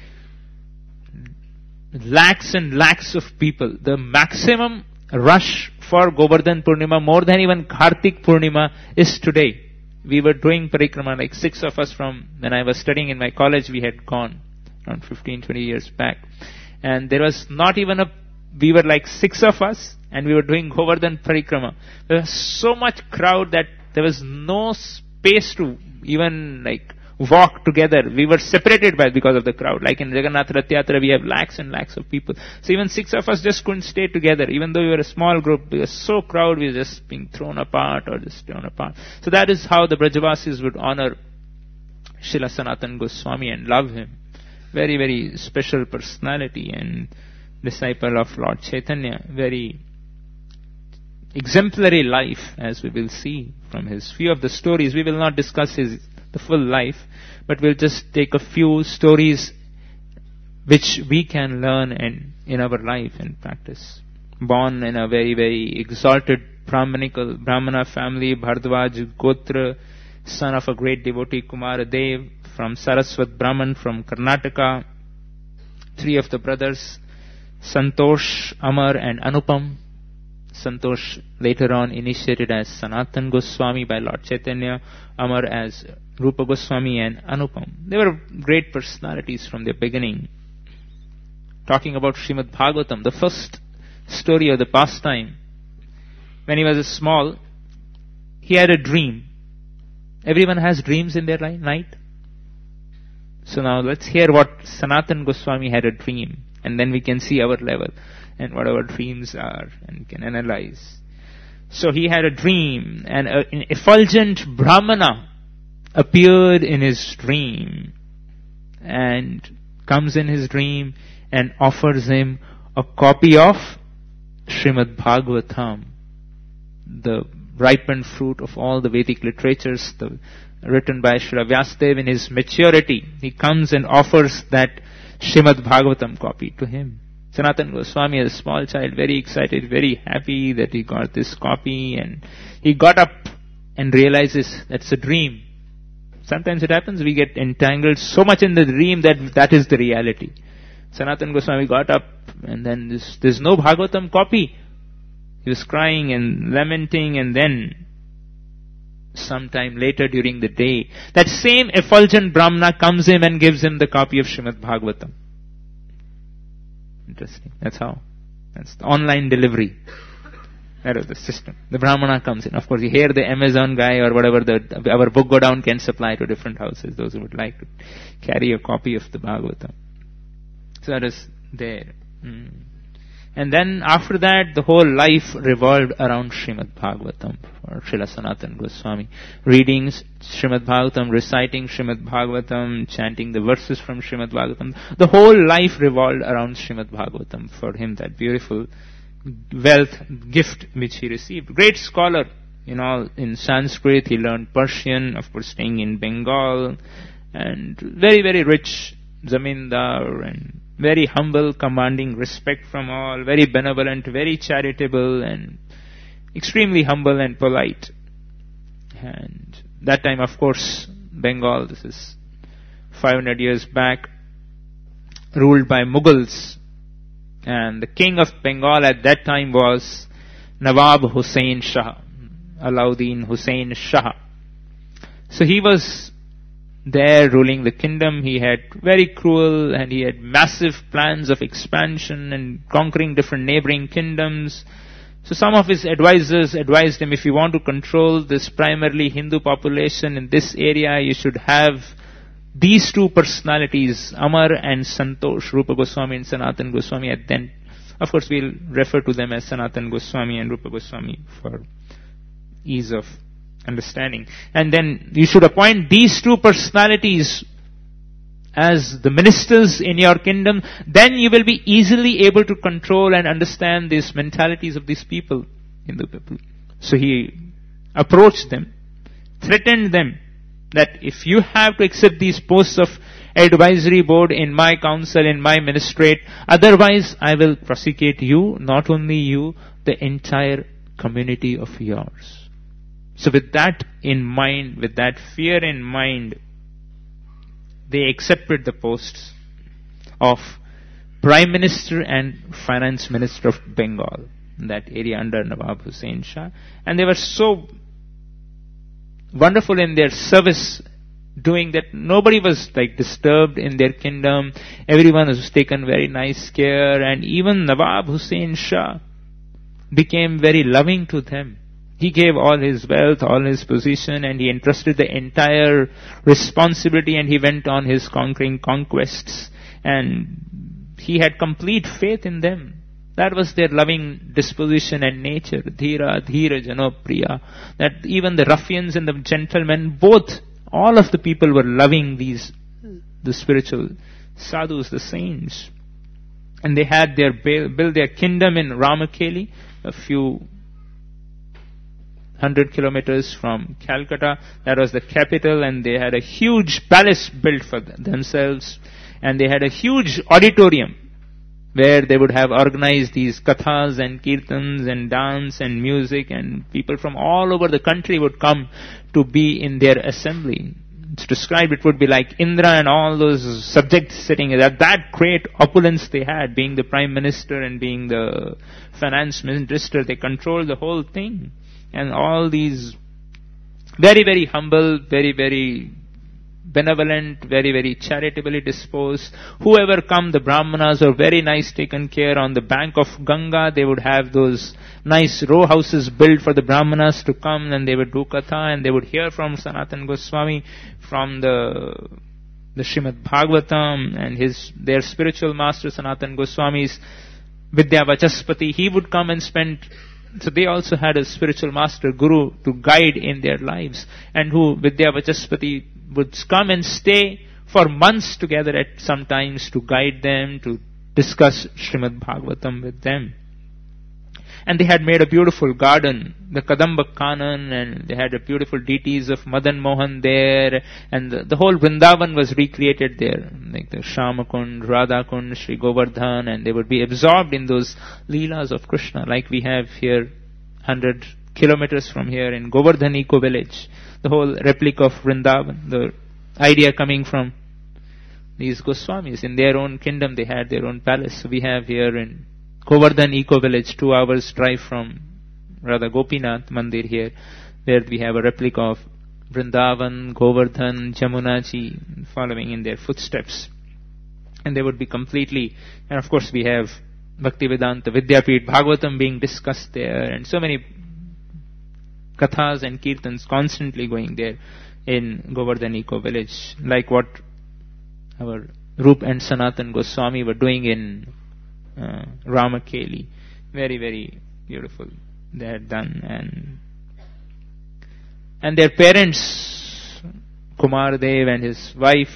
lakhs and lakhs of people. The maximum rush for Govardhan Purnima, more than even Kartik Purnima, is today. We were doing parikrama, like 6 of us from when I was studying in my college, we had gone around 15, 20 years back. And there was not even we were like 6 of us and we were doing Govardhan parikrama. There was so much crowd that there was no space to even like walk together. We were separated because of the crowd. Like in Jagannath Rath Yatra, we have lakhs and lakhs of people. So even 6 of us just couldn't stay together. Even though we were a small group, we were so crowded, we were just being thrown apart or just torn apart. So that is how the Brajavasis would honor Srila Sanatana Goswami and love him. Very, very special personality and disciple of Lord Chaitanya. Very exemplary life, as we will see from his few of the stories. We will not discuss the full life, but we'll just take a few stories which we can learn in our life and practice. Born in a very, very exalted Brahmana family, Bhardwaj Gotra, son of a great devotee Kumara Dev, from Saraswat Brahman from Karnataka. 3 of the brothers, Santosh, Amar and Anupam. Santosh later on initiated as Sanatana Goswami by Lord Chaitanya, Amar as Rupa Goswami and Anupam. They were great personalities from their beginning. Talking about Srimad Bhagavatam, the first story of the pastime. When he was small, he had a dream. Everyone has dreams in their night. So now let's hear what Sanatana Goswami had a dream, and then we can see our level and what our dreams are, and we can analyze. So he had a dream, and an effulgent Brahmana appeared in his dream and comes in his dream and offers him a copy of Srimad Bhagavatam, the ripened fruit of all the Vedic literatures, written by Srila Vyasadeva in his maturity. He comes and offers that Srimad Bhagavatam copy to him. Sanatana Goswami, as a small child, very excited, very happy that he got this copy, and he got up and realizes that's a dream. Sometimes it happens, we get entangled so much in the dream that is the reality. Sanatana Goswami got up, and then there's no Bhagavatam copy. He was crying and lamenting, and then sometime later during the day, that same effulgent Brahmana comes in and gives him the copy of Srimad Bhagavatam. Interesting. That's the online delivery. That is the system. The Brahmana comes in. Of course, you hear the Amazon guy or whatever, our book go down can supply to different houses, those who would like to carry a copy of the Bhagavatam. So that is there. And then after that, the whole life revolved around Srimad Bhagavatam for Srila Sanatana Goswami. Reading Srimad Bhagavatam, reciting Srimad Bhagavatam, chanting the verses from Srimad Bhagavatam. The whole life revolved around Srimad Bhagavatam for him, that beautiful wealth, gift which he received. Great scholar in Sanskrit. He learned Persian, of course staying in Bengal, and very, very rich zamindar, and very humble, commanding respect from all, very benevolent, very charitable, and extremely humble and polite. And that time, of course, Bengal, this is 500 years back, ruled by Mughals. And the king of Bengal at that time was Nawab Hussain Shah, Alauddin Hussain Shah. So he was there ruling the kingdom. He had very cruel, and he had massive plans of expansion and conquering different neighboring kingdoms. So some of his advisors advised him, if you want to control this primarily Hindu population in this area, you should have these 2 personalities, Amar and Santosh, Rupa Goswami and Sanatana Goswami. And then, of course, we'll refer to them as Sanatana Goswami and Rupa Goswami for ease of understanding. And then you should appoint these 2 personalities as the ministers in your kingdom, then you will be easily able to control and understand these mentalities of these people, Hindu people. So he approached them, threatened them that if you have to accept these posts of advisory board in my council, in my ministrate, otherwise I will prosecute you, not only you, the entire community of yours. So with that in mind, with that fear in mind, they accepted the posts of Prime Minister and Finance Minister of Bengal, in that area under Nawab Hussain Shah. And they were so wonderful in their service, doing that nobody was like disturbed in their kingdom. Everyone was taken very nice care, and even Nawab Hussain Shah became very loving to them. He gave all his wealth, all his position, and he entrusted the entire responsibility, and he went on his conquering conquests, and he had complete faith in them. That was their loving disposition and nature. Dhira, dhira, janopriya. That even the ruffians and the gentlemen, both, all of the people were loving the spiritual sadhus, the saints. And they had built their kingdom in Ramakeli, a few 100 kilometers from Calcutta. That was the capital, and they had a huge palace built for themselves. And they had a huge auditorium where they would have organized these kathas and kirtans and dance and music, and people from all over the country would come to be in their assembly. It's described it would be like Indra and all those subjects sitting there. That great opulence they had, being the Prime Minister and being the Finance Minister, they controlled the whole thing. And all these very, very humble, very, very benevolent, very, very charitably disposed. Whoever come, the Brahmanas are very nice, taken care. On the bank of Ganga, they would have those nice row houses built for the Brahmanas to come, and they would do katha, and they would hear from Sanatana Goswami, from the Srimad Bhagavatam, and their spiritual master Sanatana Goswami's Vidya Vachaspati. He would come and spend. So they also had a spiritual master, guru, to guide in their lives, and who Vidya Vachaspati would come and stay for months together at some times to guide them, to discuss Srimad Bhagavatam with them. And they had made a beautiful garden, the Kadamba Kanan, and they had a beautiful deities of Madan Mohan there, and the whole Vrindavan was recreated there, like the Shamakund, Radhakund, Sri Govardhan, and they would be absorbed in those Leelas of Krishna, like we have here 100 kilometers from here in Govardhan Eco Village, the whole replica of Vrindavan, the idea coming from these Goswamis. In their own kingdom they had their own palace. So we have here in Govardhan Eco Village, 2 hours drive from Radha Gopinath Mandir here, where we have a replica of Vrindavan, Govardhan, Jamunaji, following in their footsteps. And they would be completely, and of course we have Bhaktivedanta Vidyapith, Bhagavatam being discussed there, and so many kathas and kirtans constantly going there in Govardhan Eco Village, like what our Rup and Sanatan Goswami were doing in Ramakeli. Very, very beautiful they had done. And their parents, Kumar Dev and his wife,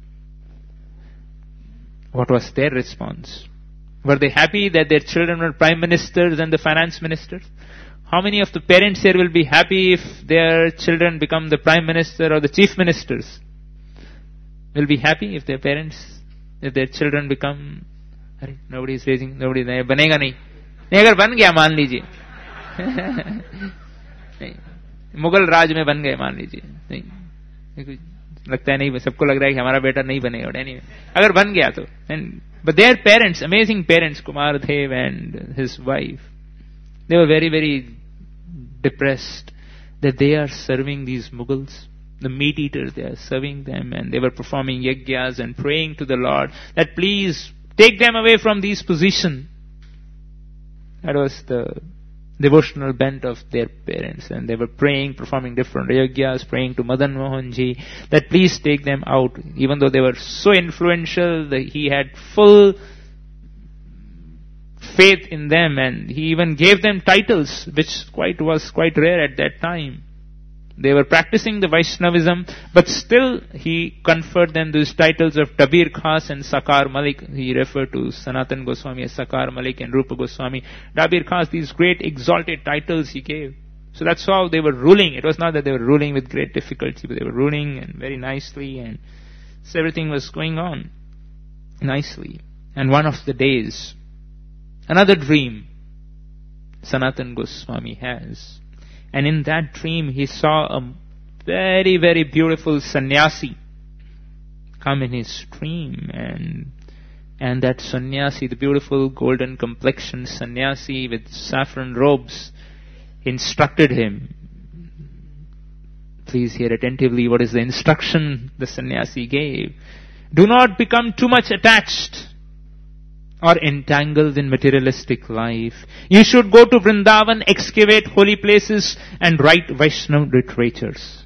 what was their response? Were they happy that their children were prime ministers and the finance ministers? How many of the parents here will be happy if their children become the prime minister or the chief ministers? Will be happy if their children become... Nobody is raising, nobody, banega nahi. Agar ban gaya, मान लीजिए. मुगल राज में बन गए, मान लीजिए. नहीं, लगता है नहीं, सबको लग रहा है कि हमारा बेटा नहीं बनेगा. Anyway, अगर बन गया तो. But their parents, amazing parents, Kumar Dev and his wife, they were very, very depressed that they are serving these Mughals, the meat eaters. They are serving them, and they were performing yajnas and praying to the Lord that please take them away from these positions. That was the devotional bent of their parents, and they were praying, performing different yajnas, praying to Madan Mohan Ji that please take them out. Even though they were so influential, he had full faith in them, and he even gave them titles, which was quite rare at that time. They were practicing the Vaishnavism, but still he conferred them these titles of Dabir Khas and Sakar Malik. He referred to Sanatan Goswami as Sakar Malik and Rupa Goswami. Dabir Khas, these great exalted titles he gave. So that's how they were ruling. It was not that they were ruling with great difficulty, but they were ruling and very nicely, and so everything was going on nicely. And one of the days, another dream Sanatan Goswami has. And in that dream, he saw a very, very beautiful sannyasi come in his dream. And that sannyasi, the beautiful golden complexioned sannyasi with saffron robes, instructed him. Please hear attentively what is the instruction the sannyasi gave. Do not become too much attached or entangled in materialistic life. You should go to Vrindavan, excavate holy places, and write Vaishnava literatures.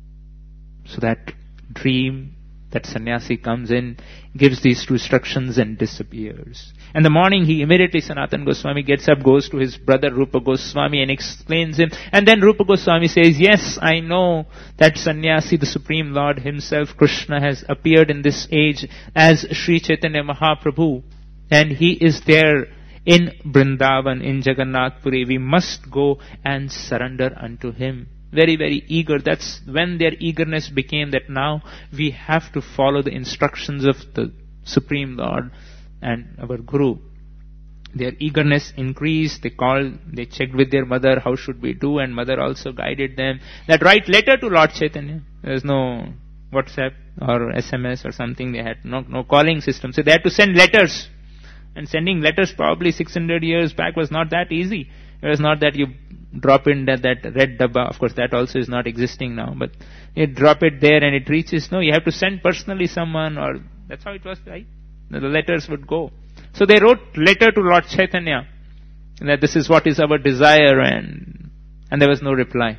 So that dream, that sannyasi comes in, gives these two instructions and disappears. In the morning, Sanatan Goswami gets up, goes to his brother Rupa Goswami and explains him. And then Rupa Goswami says, yes, I know that sannyasi, the Supreme Lord himself, Krishna, has appeared in this age as Sri Chaitanya Mahaprabhu. And he is there in Vrindavan, in Jagannath Puri. We must go and surrender unto him. Very, very eager. That's when their eagerness became that now we have to follow the instructions of the Supreme Lord and our Guru. Their eagerness increased. They checked with their mother, how should we do? And mother also guided them that write letter to Lord Chaitanya. There's no WhatsApp or SMS or something. They had no calling system. So they had to send letters. And sending letters probably 600 years back was not that easy. It was not that you drop in that red dabba. Of course, that also is not existing now. But you drop it there and it reaches. No, you have to send personally someone, or that's how it was, right? The letters would go. So they wrote letter to Lord Chaitanya that this is what is our desire, and there was no reply.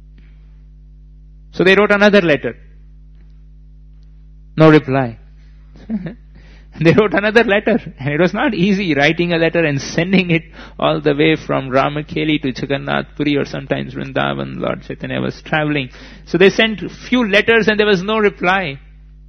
So they wrote another letter. No reply. They wrote another letter, and it was not easy writing a letter and sending it all the way from Ramakeli to Jagannath Puri, or sometimes Vrindavan. Lord Chaitanya was traveling. So they sent a few letters and there was no reply.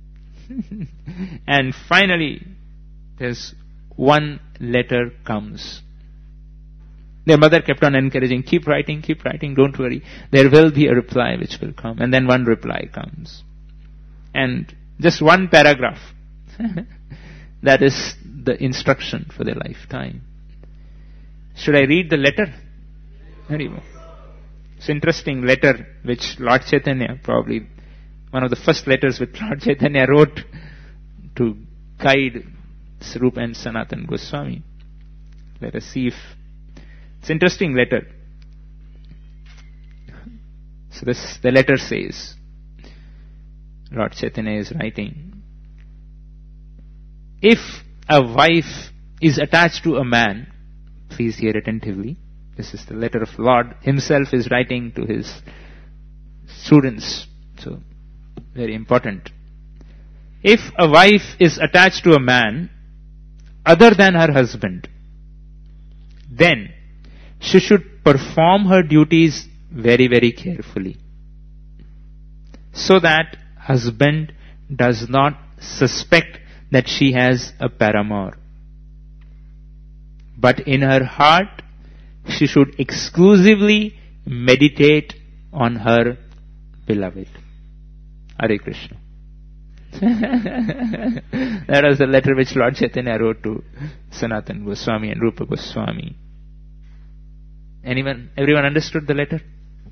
And finally, there's one letter comes. Their mother kept on encouraging, keep writing, don't worry. There will be a reply which will come. And then one reply comes. And just one paragraph. That is the instruction for their lifetime. Should I read the letter? Very well. It's an interesting letter which Lord Chaitanya, probably one of the first letters which Lord Chaitanya wrote to guide Swarup and Sanatan Goswami. Let us see if it's an interesting letter. So the letter says, Lord Chaitanya is writing, if a wife is attached to a man, please hear attentively. This is the letter of Lord himself is writing to his students. So, very important. If a wife is attached to a man other than her husband, then she should perform her duties very, very carefully, so that husband does not suspect that she has a paramour. But in her heart, she should exclusively meditate on her beloved. Hare Krishna. That was the letter which Lord Chaitanya wrote to Sanatan Goswami and Rupa Goswami. Everyone understood the letter?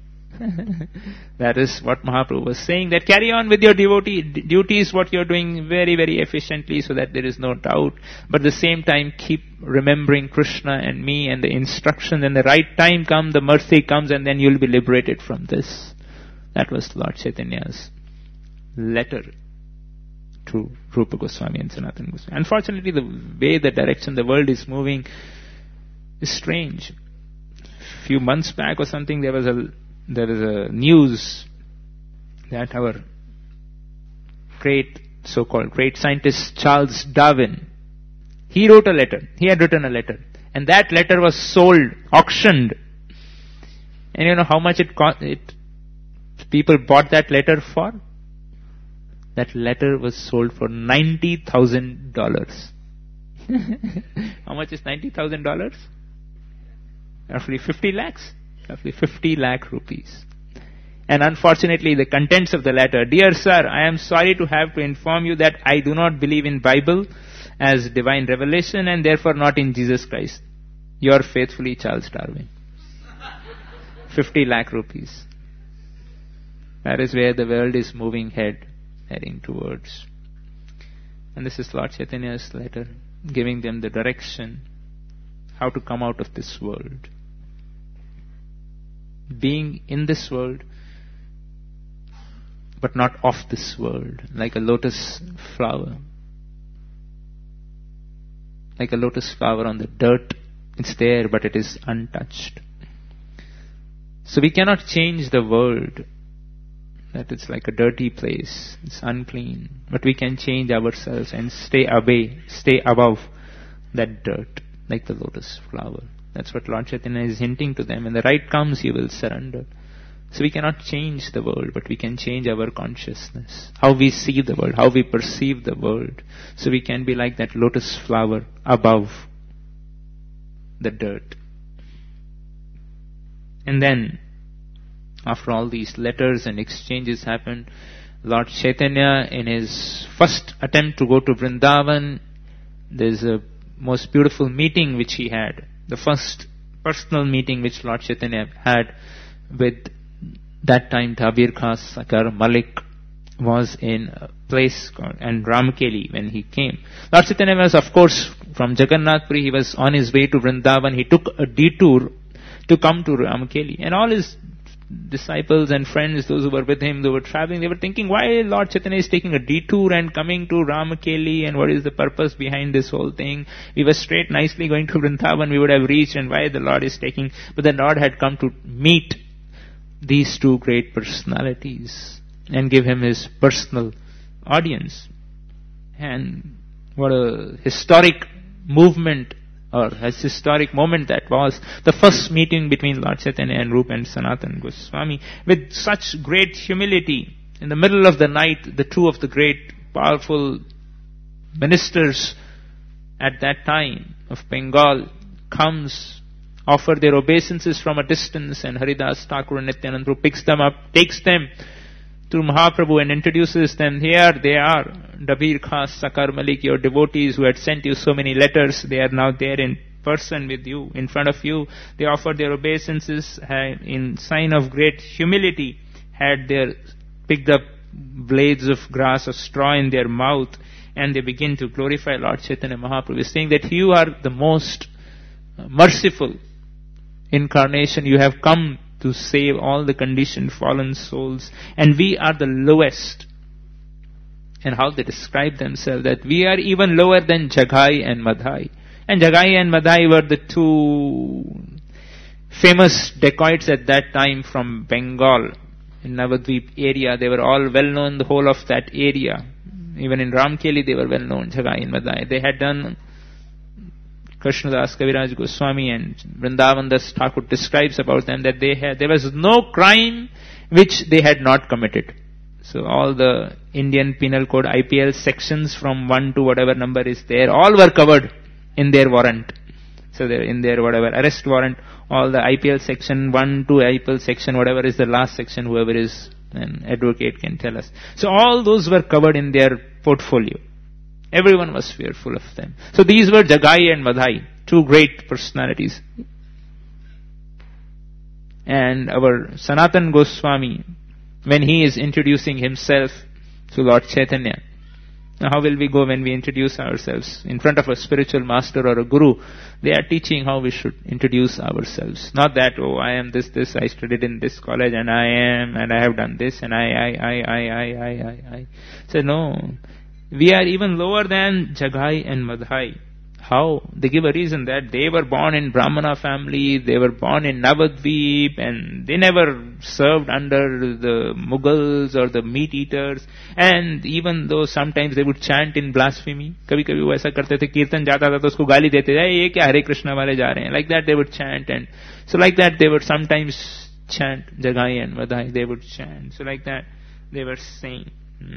That is what Mahaprabhu was saying, that carry on with your duties, what you're doing very, very efficiently, so that there is no doubt. But at the same time, keep remembering Krishna and me and the instructions, and the right time comes, the mercy comes, and then you'll be liberated from this. That was Lord Chaitanya's letter to Rupa Goswami and Sanatana Goswami. Unfortunately, the way, the direction the world is moving is strange. A few months back or something, there was a news that our so-called great scientist Charles Darwin, he had written a letter, and that letter was sold, auctioned. And you know how much it people bought that letter for? That letter was sold for $90,000. How much is $90,000? Roughly 50 lakhs. Roughly 50 lakh rupees. And unfortunately, the contents of the letter: Dear sir, I am sorry to have to inform you that I do not believe in Bible as divine revelation and therefore not in Jesus Christ. Yours faithfully, Charles Darwin. 50 lakh rupees. That is where the world is heading towards. And this is Lord Chaitanya's letter, giving them the direction, how to come out of this world. Being in this world, but not of this world, like a lotus flower. Like a lotus flower on the dirt, it's there, but it is untouched. So we cannot change the world, that it's like a dirty place, it's unclean. But we can change ourselves and stay above that dirt, like the lotus flower. That's what Lord Chaitanya is hinting to them. When the right comes, you will surrender. So we cannot change the world, but we can change our consciousness, how we see the world, how we perceive the world. So we can be like that lotus flower above the dirt. And then, after all these letters and exchanges happened, Lord Chaitanya, in his first attempt to go to Vrindavan, there's a most beautiful meeting which he had. The first personal meeting which Lord Chaitanya had with that time Dhabir Khas Sakar Malik was in a place called Ramkeli when he came. Lord Chaitanya was, of course, from Jagannath Puri. He was on his way to Vrindavan. He took a detour to come to Ramkeli. And all his disciples and friends, those who were with him, they were traveling, they were thinking, why Lord Chaitanya is taking a detour and coming to Ramkeli, and what is the purpose behind this whole thing? We were straight nicely going to Vrindavan, we would have reached, and why the Lord is taking... But the Lord had come to meet these two great personalities and give him his personal audience. And what a historic movement or a historic moment that was. The first meeting between Lord Chaitanya and Rupa and Sanatana Goswami, with such great humility. In the middle of the night, the two of the great powerful ministers at that time of Bengal comes, offer their obeisances from a distance, and Haridas Thakur and Nityananda picks them up, takes them to Mahaprabhu and introduces them. Here they are, Dhabir Khas Sakar Malik, your devotees who had sent you so many letters, they are now there in person with you, in front of you. They offer their obeisances in sign of great humility, had their picked up blades of grass or straw in their mouth, and they begin to glorify Lord Chaitanya Mahaprabhu, saying that you are the most merciful incarnation. You have come to save all the conditioned fallen souls, and we are the lowest. And how they describe themselves, that we are even lower than Jagai and Madhai. And Jagai and Madhai were the two famous dacoits at that time from Bengal, in Navadvip area. They were all well known, the whole of that area. Even in Ramkeli they were well known, Jagai and Madhai. They had done... Krishnadas Kaviraj Goswami and Vrindavan Das Thakur describes about them that there was no crime which they had not committed. So all the Indian Penal Code IPL sections from 1 to whatever number is there, all were covered in their warrant. So they're in their whatever arrest warrant, all the IPL section 1 to IPL section, whatever is the last section, whoever is an advocate can tell us. So all those were covered in their portfolio. Everyone was fearful of them. So these were Jagai and Madhai, two great personalities. And our Sanatana Goswami, when he is introducing himself to Lord Chaitanya, now how will we go when we introduce ourselves in front of a spiritual master or a guru? They are teaching how we should introduce ourselves. Not that, oh, I am this, I studied in this college, and I have done this, and I. So no. We are even lower than Jagai and Madhai. How? They give a reason that they were born in Brahmana family, they were born in Navadvip, and they never served under the Mughals or the meat eaters. And even though sometimes they would chant in blasphemy, कभी-कभी वो ऐसा करते थे, कीर्तन जाता था तो उसको गाली देते थे, ये क्या हरे कृष्णा वाले जा रहे हैं. Like that they would chant, and so like that they would sometimes chant Jagai and Vadai, they would chant. So like that, they were saying.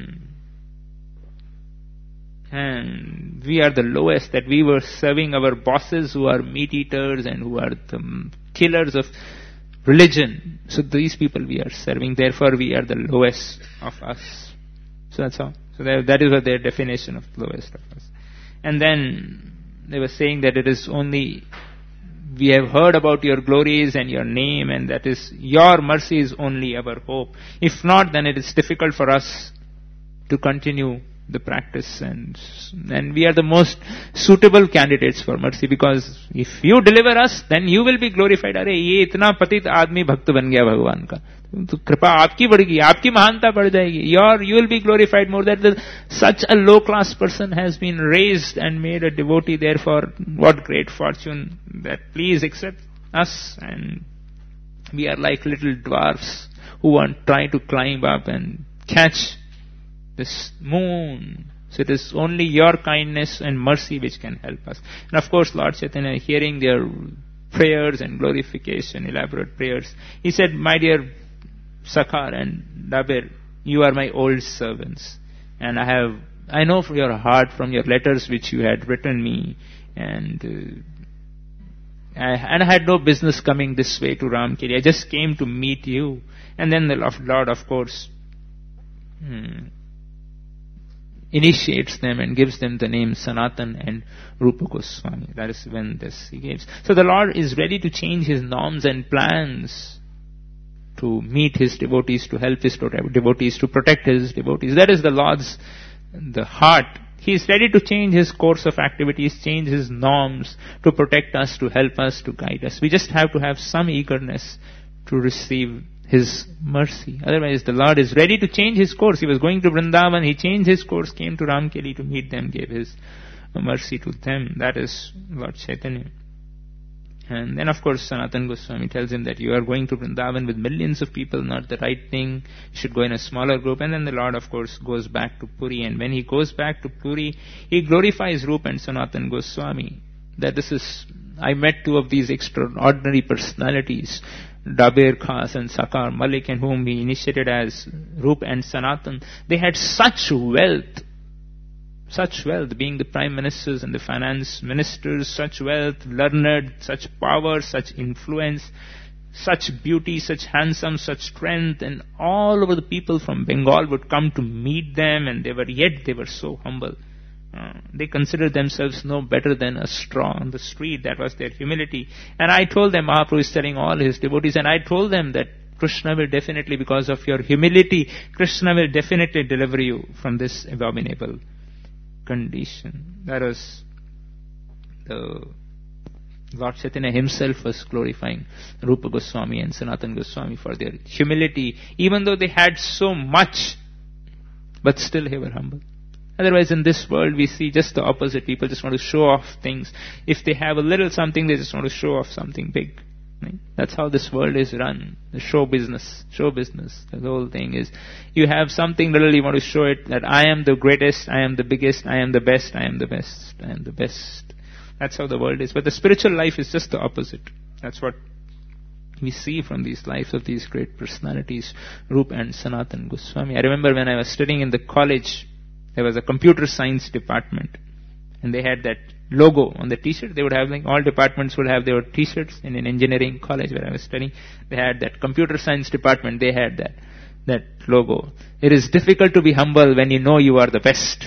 And we are the lowest, that we were serving our bosses who are meat eaters and who are the killers of religion. So these people we are serving, therefore we are the lowest of us. So that's all. So that is what their definition of lowest of us. And then they were saying that it is only, we have heard about your glories and your name, and that is, your mercy is only our hope. If not, then it is difficult for us to continue the practice, and we are the most suitable candidates for mercy, because if you deliver us, then you will be glorified. अरे ये इतना पतित आदमी भक्त बन गया भगवान का, तो कृपा आपकी बढ़ेगी, आपकी महानता बढ़ जाएगी. You will be glorified more. That such a low class person has been raised and made a devotee. Therefore, what great fortune that please accept us, and we are like little dwarfs who are trying to climb up and catch this moon. So it is only your kindness and mercy which can help us. And of course, Lord Chaitanya, hearing their prayers and glorification, elaborate prayers, he said, my dear Sakhar and Dabir, you are my old servants, and I know from your heart, from your letters which you had written me, and I had no business coming this way to Ramkeli. I just came to meet you. And then the Lord, of course, initiates them and gives them the name Sanatan and Rupa Goswami. That is when this he gives. So the Lord is ready to change his norms and plans to meet his devotees, to help his devotees, to protect his devotees. That is the Lord's the heart. He is ready to change his course of activities, change his norms to protect us, to help us, to guide us. We just have to have some eagerness to receive his mercy. Otherwise, the Lord is ready to change his course. He was going to Vrindavan, he changed his course, came to Ramkeli to meet them, gave his mercy to them. That is Lord Chaitanya. And then, of course, Sanatana Goswami tells him that you are going to Vrindavan with millions of people, not the right thing. You should go in a smaller group. And then the Lord, of course, goes back to Puri. And when he goes back to Puri, he glorifies Rupa and Sanatana Goswami. That this is, I met two of these extraordinary personalities, Dabir Khas and Sakar Malik, and whom he initiated as Rup and Sanatan. They had such wealth, being the prime ministers and the finance ministers, such wealth, learned, such power, such influence, such beauty, such handsome, such strength, and all over the people from Bengal would come to meet them, and they were so humble. They considered themselves no better than a straw on the street. That was their humility. And I told them, Mahaprabhu is telling all his devotees, and I told them that Krishna will definitely, because of your humility, Krishna will definitely deliver you from this abominable condition. That was the Lord Chaitanya himself was glorifying Rupa Goswami and Sanatana Goswami for their humility, even though they had so much, but still they were humble. Otherwise, in this world, we see just the opposite. People just want to show off things. If they have a little something, they just want to show off something big. Right? That's how this world is run. The show business. The whole thing is, you have something little, you want to show it that I am the greatest, I am the biggest, I am the best, I am the best, I am the best. That's how the world is. But the spiritual life is just the opposite. That's what we see from these lives of these great personalities, Rupa and Sanatana Goswami. I remember when I was studying in the college, there was a computer science department, and they had that logo on the t-shirt. They would have, like, all departments would have their t-shirts. In an engineering college where I was studying, they had that computer science department, they had that logo. It is difficult to be humble when you know you are the best.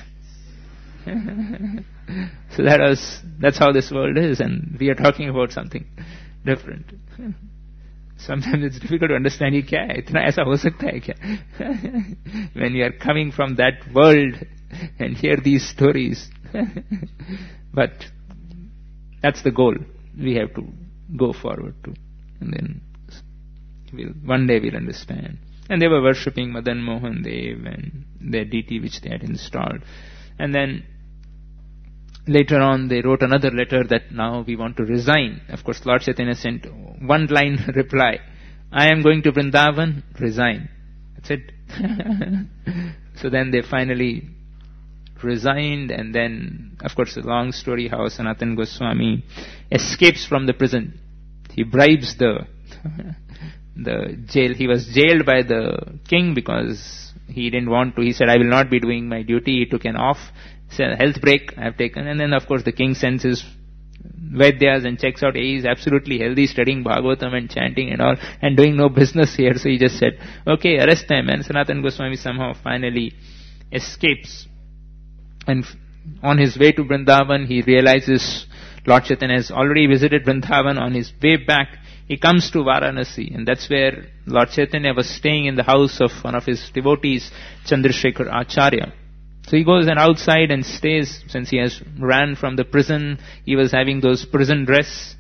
So that's how this world is, and we are talking about something different. Sometimes it's difficult to understand, kya hai? Itna aisa ho sakta hai kya? When you are coming from that world and hear these stories. But that's the goal we have to go forward to. And then one day we'll understand. And they were worshipping Madan Mohan Dev and their deity which they had installed. And then later on they wrote another letter that now we want to resign. Of course, Lord Chaitanya sent one line reply. I am going to Vrindavan, resign. That's it. So then they finally resigned, and then, of course, a long story how Sanatana Goswami escapes from the prison. He bribes the the jail. He was jailed by the king because he didn't want to. He said, I will not be doing my duty. He took an health break I have taken. And then of course the king sends his Vaidyas and checks out, he is absolutely healthy, studying Bhagavatam and chanting and all, and doing no business here. So he just said, okay, arrest him. And Sanatana Goswami somehow finally escapes. And on his way to Vrindavan, he realizes Lord Chaitanya has already visited Vrindavan. On his way back, he comes to Varanasi, and that's where Lord Chaitanya was staying in the house of one of his devotees, Chandrasekhar Acharya. So he goes and outside and stays, since he has ran from the prison. He was having those prison dress.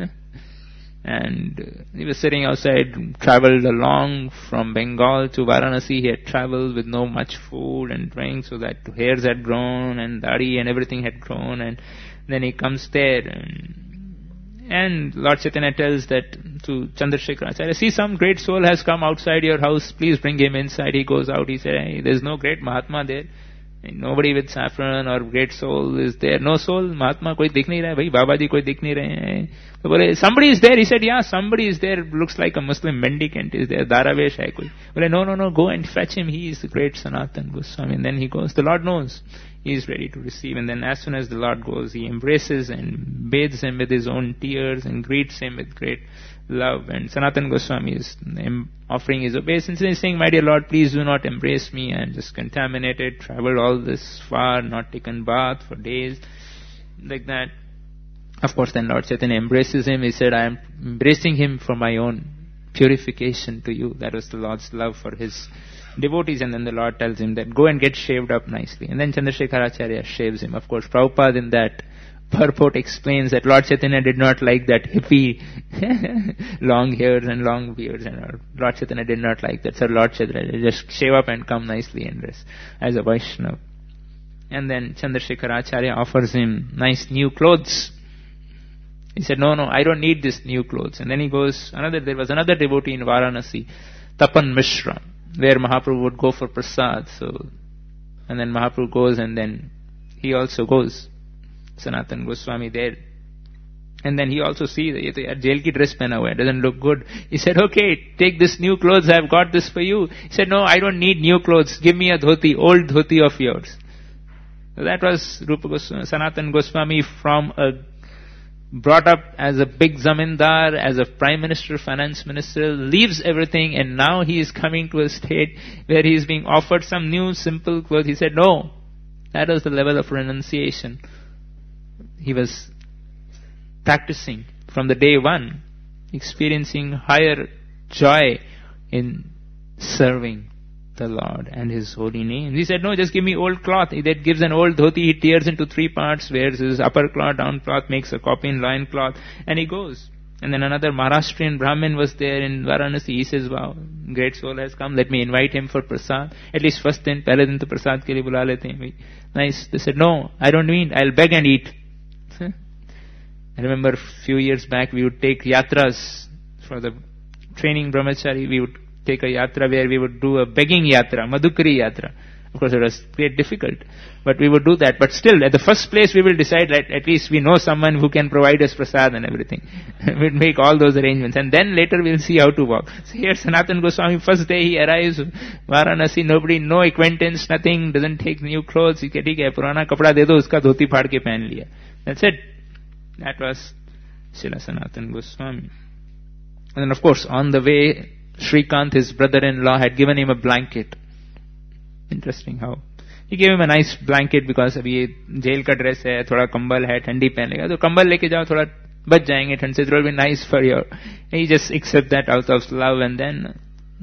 And he was sitting outside, traveled along from Bengal to Varanasi. He had traveled with no much food and drink, so that hairs had grown and dadi and everything had grown. And then he comes there, and Lord Chaitanya tells that to Chandrasekhar Acharya, see, some great soul has come outside your house, please bring him inside. He goes out, he said, hey, there's no great Mahatma there. Nobody with saffron or great soul is there. No soul, Mahatma koi dikh nahi raha hai, bhai Babaji koi dikh nahi rahe hain. So bole, somebody is there. He said, yeah, somebody is there, looks like a Muslim mendicant is there, Daravesh hai koi. Bole, no, go and fetch him, he is the great Sanatana Goswami. And then he goes, the Lord knows, he is ready to receive. And then as soon as the Lord goes, he embraces and bathes him with his own tears and greets him with great love. And Sanatana Goswami is offering his obeisance and saying, my dear Lord, please do not embrace me. I am just contaminated, traveled all this far, not taken bath for days, like that. Of course, then Lord Chaitanya embraces him. He said, I am embracing him for my own purification to you. That was the Lord's love for his devotees. And then the Lord tells him that go and get shaved up nicely. And then Chandrasekhar Acharya shaves him. Of course, Prabhupada in that purport explains that Lord Chaitanya did not like that hippie long hairs and long beards, and Lord Chaitanya did not like that. So Lord Chaitanya just shave up and come nicely and dress as a Vaishnava. And then Chandrasekhar Acharya offers him nice new clothes. He said, no, I don't need this new clothes. And then he goes, there was another devotee in Varanasi, Tapan Mishra, where Mahaprabhu would go for prasad. So, and then Mahaprabhu goes, and then he also goes. Sanatana Goswami there. And then he also sees that jail ki dress pehna hua hai, doesn't look good. He said, okay, take this new clothes, I have got this for you. He said, no, I don't need new clothes, give me a dhoti, old dhoti of yours. So that was Rupa Goswami, Sanatana Goswami, from brought up as a big zamindar, as a prime minister, finance minister, leaves everything, and now he is coming to a state where he is being offered some new simple clothes. He said, no, that was the level of renunciation. He was practicing from the day one, experiencing higher joy in serving the Lord and His holy name. He said, no, just give me old cloth. That gives an old dhoti, he tears into 3 parts, wears his upper cloth, down cloth, makes a copy in loin cloth, and he goes. And then another Maharashtrian Brahmin was there in Varanasi. He says, wow, great soul has come, let me invite him for prasad. At least first din, pehle din to prasad ke liye bula lete hain. Nice. They said, no, I don't mean, I'll beg and eat. I remember a few years back we would take yatras for the training brahmachari. We would take a yatra where we would do a begging yatra, Madhukari yatra. Of course it was quite difficult, but we would do that. But still, at the first place we will decide that at least we know someone who can provide us prasad and everything. We'll make all those arrangements, and then later we'll see how to walk. So here Sanatana Goswami, first day he arrives, Varanasi, nobody, no acquaintance, nothing, doesn't take new clothes. He said, "Okay, purana kapda de do, uska dhoti phad ke pehen liya." That's it. That was Srila Sanatana Goswami. And then of course, on the way, Shrikant, his brother-in-law, had given him a blanket. Interesting how he gave him a nice blanket because abhi jail ka dress hai, thoda kambal hai, thandi pehen lega, so kambal leke jao, thoda bach jayenge thand se, it will be nice for you. He just accept that out of love. And then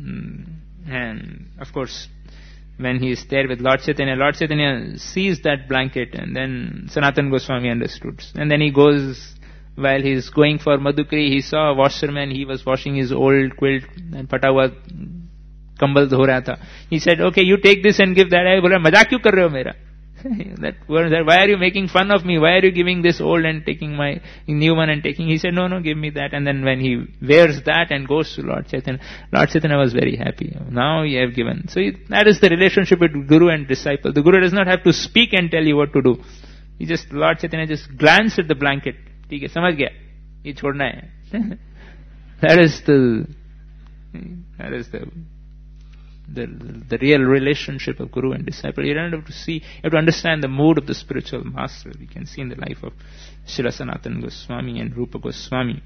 and of course when he is there with Lord Chaitanya sees that blanket, and then Sanatana Goswami understood. And then he goes, while he is going for Madhukari, he saw a washerman, he was washing his old quilt and pata hua kambal dho raha tha. He said, okay, you take this and give that. I bola, mazak kyun kar rahe ho mera? That word, why are you making fun of me? Why are you giving this old and taking my new one and taking? He said, no, give me that. And then when he wears that and goes to Lord Chaitanya was very happy. Now you have given. So that is the relationship with Guru and disciple. The Guru does not have to speak and tell you what to do. Lord Chaitanya just glanced at the blanket. ठीक है, समझ गया, ये छोड़ना है. That is the That is the real relationship of Guru and disciple. You don't have to see, you have to understand the mood of the spiritual master. We can see in the life of Srila Sanatana Goswami and Rupa Goswami.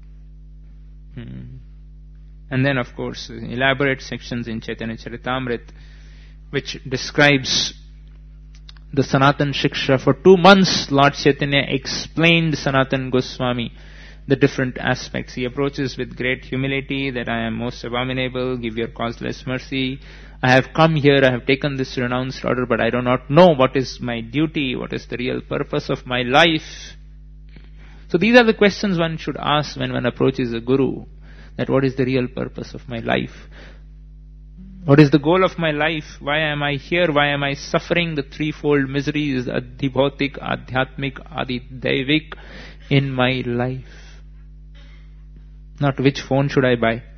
And then, of course, elaborate sections in Chaitanya Charitamrita, which describes the Sanatan Shiksha. For 2 months, Lord Chaitanya explained Sanatana Goswami the different aspects. He approaches with great humility that I am most abominable, give your causeless mercy. I have come here, I have taken this renounced order, but I do not know what is my duty, what is the real purpose of my life. So these are the questions one should ask when one approaches a guru. That what is the real purpose of my life? What is the goal of my life? Why am I here? Why am I suffering the threefold miseries, Adhibhautik, Adhyatmik, Adidevik, in my life? Not which phone should I buy?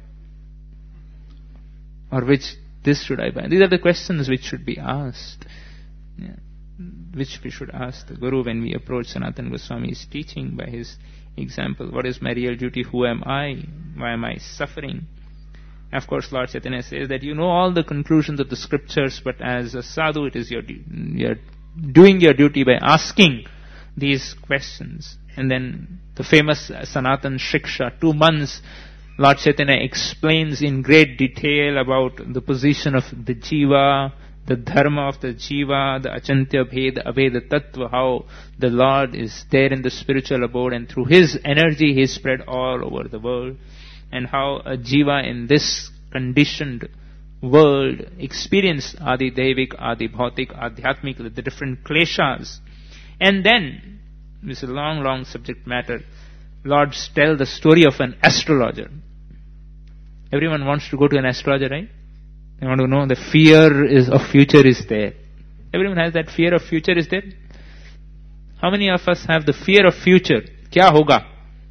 Or which this should I buy? These are the questions which should be asked. Yeah. Which we should ask the Guru when we approach Sanatana Goswami's teaching by his example. What is my real duty? Who am I? Why am I suffering? Of course, Lord Chaitanya says that you know all the conclusions of the scriptures, but as a sadhu, it is you're doing your duty by asking these questions. And then the famous Sanatan Shiksha, 2 months, Lord Chaitanya explains in great detail about the position of the jiva, the dharma of the jiva, the achantya bheda, abheda tattva, how the Lord is there in the spiritual abode and through His energy He is spread all over the world. And how a jiva in this conditioned world experience Adi Devik, Adi Bhautik, Adhyatmik, the different kleshas. And then, this is a long subject matter, Lords tell the story of an astrologer. Everyone wants to go to an astrologer, right? They want to know the fear of future is there. Everyone has that fear of future is there. How many of us have the fear of future? क्या होगा?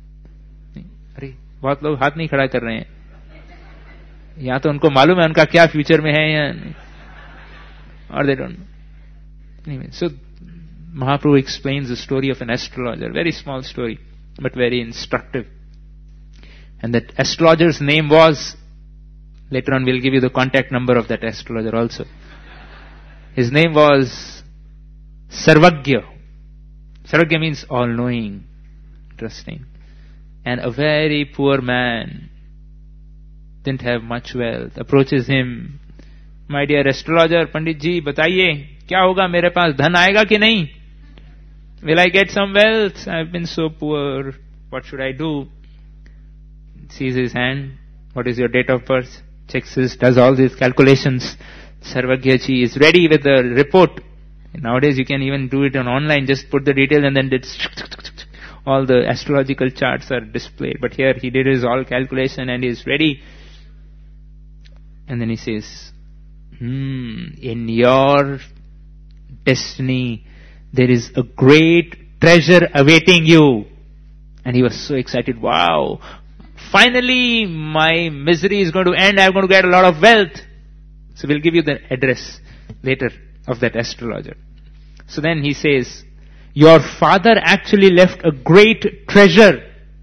अरे बहुत लोग हाथ नहीं खड़ा कर रहे हैं. या तो उनको मालूम है उनका क्या फ्यूचर में है या नहीं. Or they don't know. Anyway, so Mahaprabhu explains the story of an astrologer. Very small story, but very instructive. And that astrologer's name was, later on we'll give you the contact number of that astrologer also. His name was Sarvagya. Sarvagya means all-knowing. Interesting. And a very poor man, didn't have much wealth, approaches him. My dear astrologer, Pandit ji, बताइए क्या होगा मेरे पास, धन आएगा कि नहीं? Will I get some wealth? I've been so poor. What should I do? Sees his hand. What is your date of birth? Checks his, does all these calculations. Sarvagya ji is ready with the report. Nowadays you can even do it on online. Just put the details and then all the astrological charts are displayed. But here he did his all calculation and he is ready. And then he says, in your destiny there is a great treasure awaiting you. And he was so excited. Wow! Finally my misery is going to end. I'm going to get a lot of wealth. So we'll give you the address later of that astrologer. So then he says, your father actually left a great treasure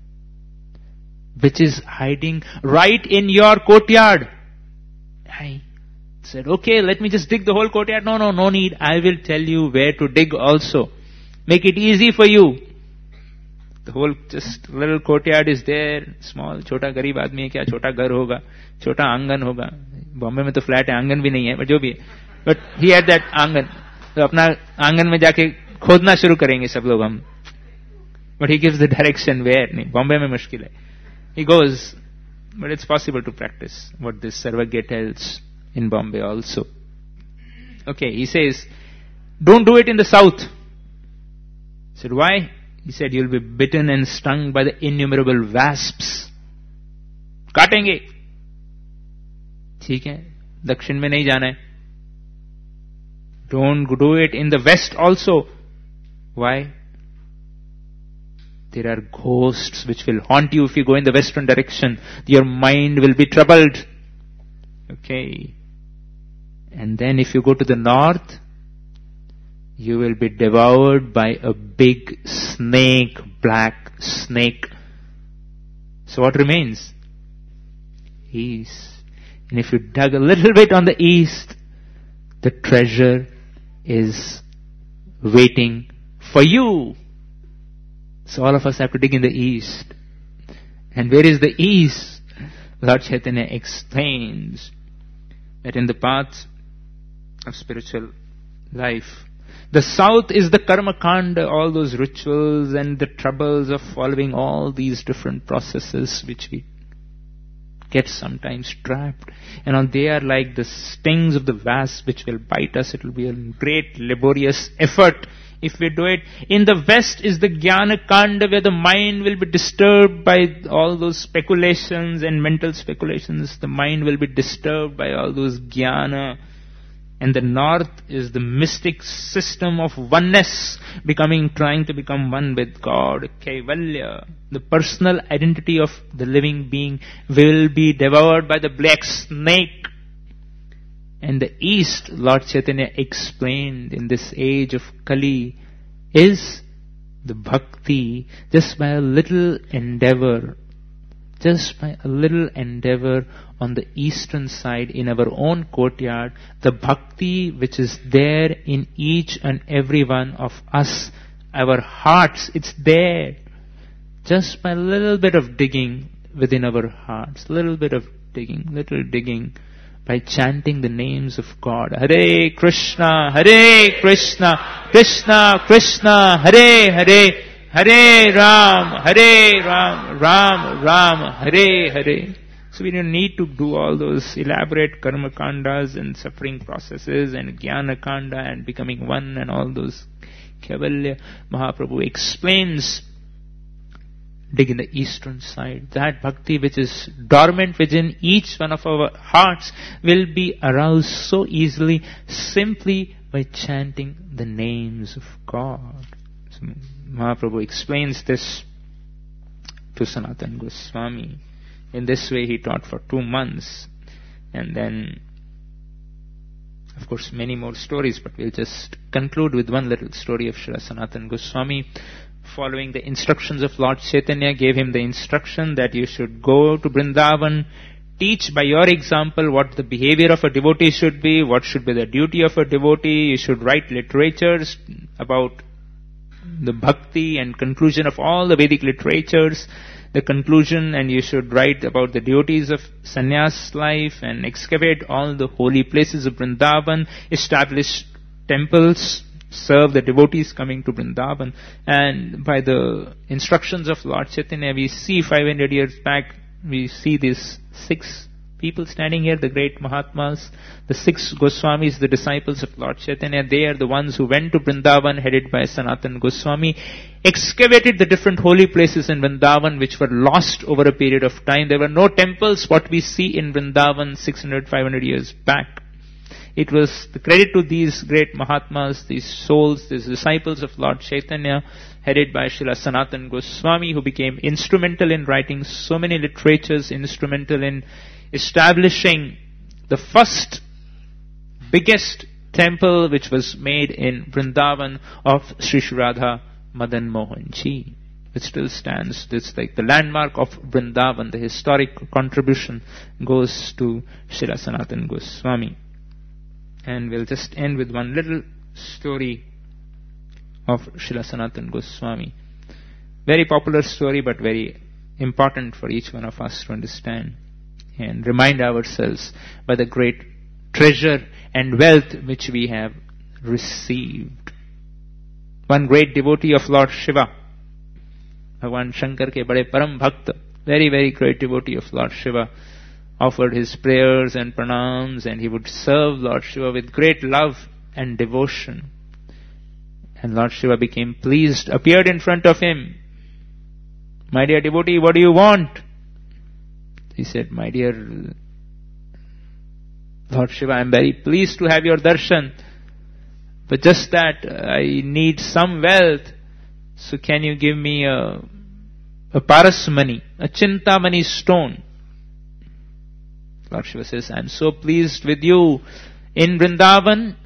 which is hiding right in your courtyard. I said, okay, let me just dig the whole courtyard. No need. I will tell you where to dig also. Make it easy for you. The whole just little courtyard is there. Small, छोटा गरीब आदमी है क्या, छोटा घर होगा, छोटा आंगन होगा. बॉम्बे में तो फ्लैट है, आंगन भी नहीं है, but जो भी है. But he had that आंगन. तो अपना आंगन में जाके खोदना शुरू करेंगे सब लोग हम. But he gives the direction where. नहीं, बॉम्बे में मुश्किल है. He goes, but it's possible to practice what this Sarvagya tells in Bombay also. Okay, he says, don't do it in the south. I said, why? He said, you'll be bitten and stung by the innumerable wasps. काटेंगे. ठीक है, दक्षिण में नहीं जाना है. Don't do it in the west also. Why? There are ghosts which will haunt you if you go in the western direction. Your mind will be troubled. Okay. And then if you go to the north, you will be devoured by a big snake, black snake. So what remains? east. And if you dug a little bit on the east, the treasure is waiting for you. So all of us have to dig in the east. And where is the east? Lord Chaitanya explains that in the path of spiritual life, the south is the karma kanda, all those rituals and the troubles of following all these different processes which we get sometimes trapped. And they are like the stings of the wasp which will bite us. It will be a great laborious effort if we do it. In the west is the jnana kanda, where the mind will be disturbed by all those speculations and mental speculations. The mind will be disturbed by all those jnana. And the north is the mystic system of oneness, trying to become one with God, Kaivalya. The personal identity of the living being will be devoured by the black snake. And the east, Lord Chaitanya explained in this age of Kali, is the bhakti. Just by a little endeavor on the eastern side in our own courtyard, the bhakti which is there in each and every one of us, our hearts, it's there. Just by a little bit of digging within our hearts, little digging, by chanting the names of God. Hare Krishna, Krishna Krishna, Hare Hare, Hare Ram, Ram Ram, Hare Hare. So we don't need to do all those elaborate karma kandas and suffering processes and jnana kanda and becoming one and all those. Kaivalya Mahaprabhu explains, dig in the eastern side. That bhakti which is dormant within each one of our hearts will be aroused so easily simply by chanting the names of God. So Mahaprabhu explains this to Sanatana Goswami. In this way he taught for 2 months. And then, of course, many more stories, but we'll just conclude with one little story of Srila Sanatana Goswami. Following the instructions of Lord Chaitanya, gave him the instruction that you should go to Vrindavan, teach by your example what the behavior of a devotee should be, what should be the duty of a devotee. You should write literatures about the bhakti and conclusion of all the Vedic literatures, the conclusion, and you should write about the duties of sannyas life and excavate all the holy places of Vrindavan, establish temples, serve the devotees coming to Vrindavan. And by the instructions of Lord Chaitanya, we see 500 years back, we see these 6 people standing here, the great Mahatmas, the 6 Goswamis, the disciples of Lord Chaitanya. They are the ones who went to Vrindavan, headed by Sanatana Goswami, excavated the different holy places in Vrindavan which were lost over a period of time. There were no temples, what we see in Vrindavan 600, 500 years back. It was the credit to these great Mahatmas, these souls, these disciples of Lord Chaitanya, headed by Srila Sanatana Goswami, who became instrumental in writing so many literatures, instrumental in establishing the first biggest temple which was made in Vrindavan of Sri Radha Madan Mohan Ji, which still stands. It's like the landmark of Vrindavan. The historic contribution goes to Srila Sanatana Goswami. And we'll just end with one little story of Srila Sanatana Goswami. Very popular story, but very important for each one of us to understand and remind ourselves by the great treasure and wealth which we have received. One great devotee of Lord Shiva, Bhagwan Shankar ke bade param bhakta, very, very great devotee of Lord Shiva, offered his prayers and pranams, and he would serve Lord Shiva with great love and devotion. And Lord Shiva became pleased, appeared in front of him. My dear devotee, what do you want? He said, my dear Lord Shiva, I am very pleased to have your darshan, but just that I need some wealth. So can you give me a parasmani, a chintamani stone? Lord Shiva says, I am so pleased with you. In Vrindavan,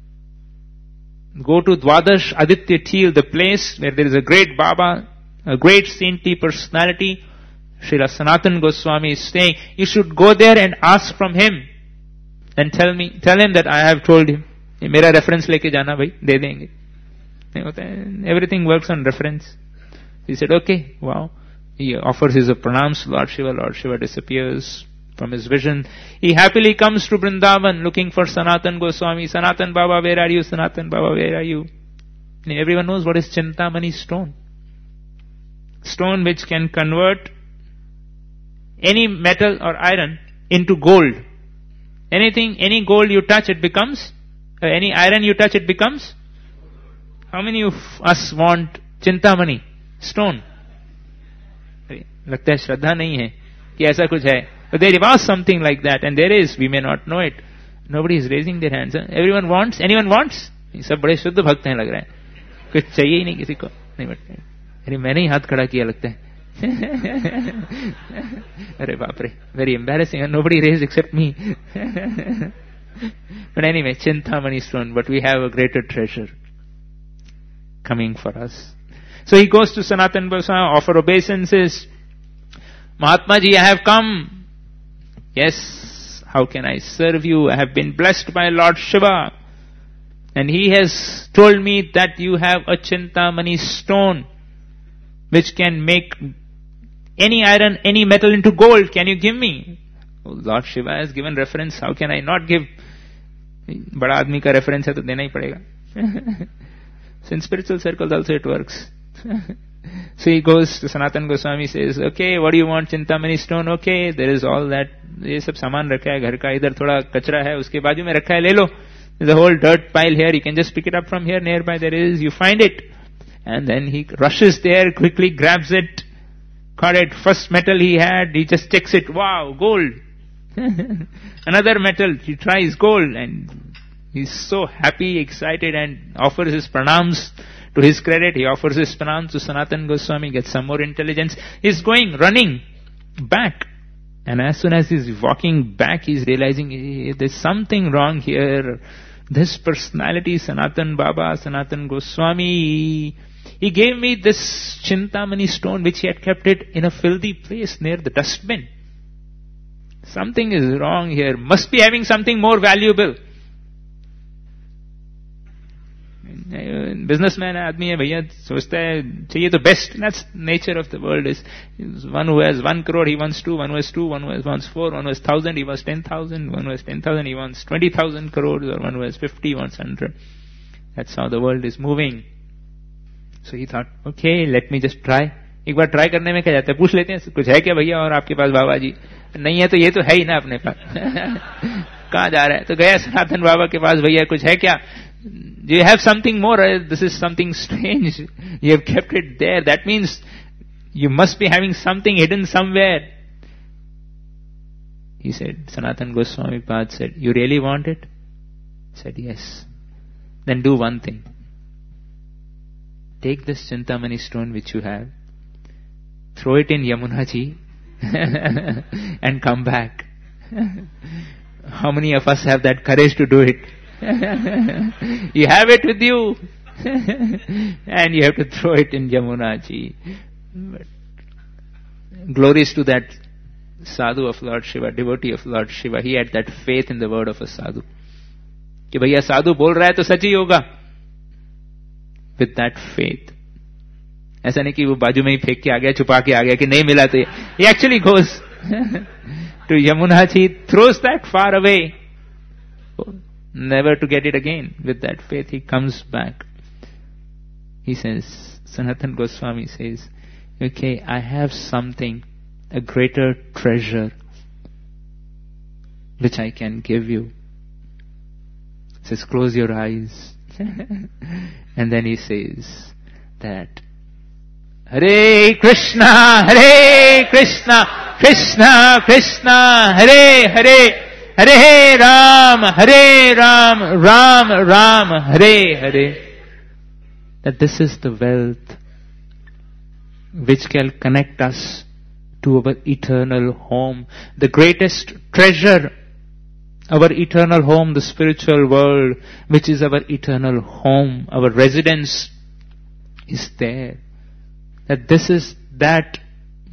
go to Dwadash Aditya Thil, the place where there is a great Baba, a great saintly personality, Srila Sanatana Goswami is saying, you should go there and ask from him. And tell him that I have told him. मेरा reference लेके जाना भाई, दे देंगे. नहीं होता है. Everything works on reference. He said, okay, wow. He offers his pranams to Lord Shiva. Lord Shiva disappears from his vision. He happily comes to Vrindavan looking for Sanatana Goswami. Sanatana Baba, where are you? Sanatana Baba, where are you? And everyone knows what is Chintamani stone. Stone which can convert any metal or iron into gold. Anything, any gold you touch, it becomes, any iron you touch, it becomes. How many of us want Chintamani stone? लगता है श्रद्धा नहीं है कि ऐसा कुछ है. But there was something like that, and there is. We may not know it. Nobody is raising their hands. Everyone wants. Anyone wants? सब बड़े शुद्ध भक्त हैं लग रहा है. कुछ चाहिए ही नहीं किसी को. नहीं बट अरे मैंने ही हाथ खड़ा किया लगता है. अरे बाप रे, very embarrassing. Nobody raised except me. But anyway, Chintamani stone. But we have a greater treasure coming for us. So he goes to Sanatana Goswami, offer obeisances. Mahatma ji, I have come. Yes, how can I serve you? I have been blessed by Lord Shiva. And he has told me that you have a Chintamani stone which can make any iron, any metal into gold. Can you give me? Oh, Lord Shiva has given reference. How can I not give? बड़ा आदमी का reference है तो देना ही पड़ेगा. So in spiritual circles also it works. So he goes to Sanatana Goswami, says, okay, what do you want? Chintamani stone? Okay, there is all that. ये सब सामान रखा है घर का, इधर थोड़ा कचरा है, उसके बाजू में रखा है, ले लो. There's a whole dirt pile here, you can just pick it up from here, nearby there is, you find it. And then he rushes there, quickly grabs it, caught it, first metal he had, he just checks it, wow, gold. Another metal, he tries gold, and he's so happy, excited, and offers his pranams. To his credit, he offers his pranams to Sanatana Goswami, gets some more intelligence. He's running back. And as soon as he's walking back, he's realizing, hey, there's something wrong here. This personality, Sanatana Baba, Sanatana Goswami, he gave me this Chintamani stone which he had kept it in a filthy place near the dustbin. Something is wrong here. Must be having something more valuable. Businessman आदमी है भैया, सोचता है चाहिए तो best. That's nature of the world. Is one who has 1 crore, he wants 2. One who has 2, one who wants 4. One who has 1,000, he wants 10,000. One who has 10,000, he wants 20,000 crores. Or one who has 50, he wants 100. That's how the world is moving. So he thought, okay, let me just try. एक बार try करने में क्या जाता है, पूछ लेते हैं कुछ है क्या भैया और आपके पास बाबा जी. नहीं है तो ये तो है ही ना अपने पास. कहाँ जा रहा है? तो गया सनातन बाबा के पास, भैया कुछ है क्या? Do you have something more? This is something strange. You have kept it there. That means you must be having something hidden somewhere. He said, Sanatana Goswami Pad said, you really want it? He said, yes. Then do one thing. Take this Chintamani stone which you have, throw it in Yamuna Ji and come back. How many of us have that courage to do it? You have it with you and you have to throw it in Yamuna Ji. But glories to that sadhu of Lord Shiva, devotee of Lord Shiva. He had that faith in the word of a sadhu. कि भैया साधु बोल रहा है तो सच ही होगा. With that faith. ऐसा नहीं कि वो बाजू में ही फेंक के आ गया, छुपा के आ गया कि नहीं मिला तो he actually goes to Yamuna Ji, throws that far away, never to get it again. With that faith he comes back. He says, Sanatana Goswami says, okay, I have something, a greater treasure which I can give you. He says, close your eyes. And then he says that Hare Krishna, Krishna Krishna, Hare Hare, Hare Ram, Ram Ram, Hare Hare. That this is the wealth which can connect us to our eternal home. The greatest treasure, our eternal home, the spiritual world, which is our eternal home, our residence is there. That this is that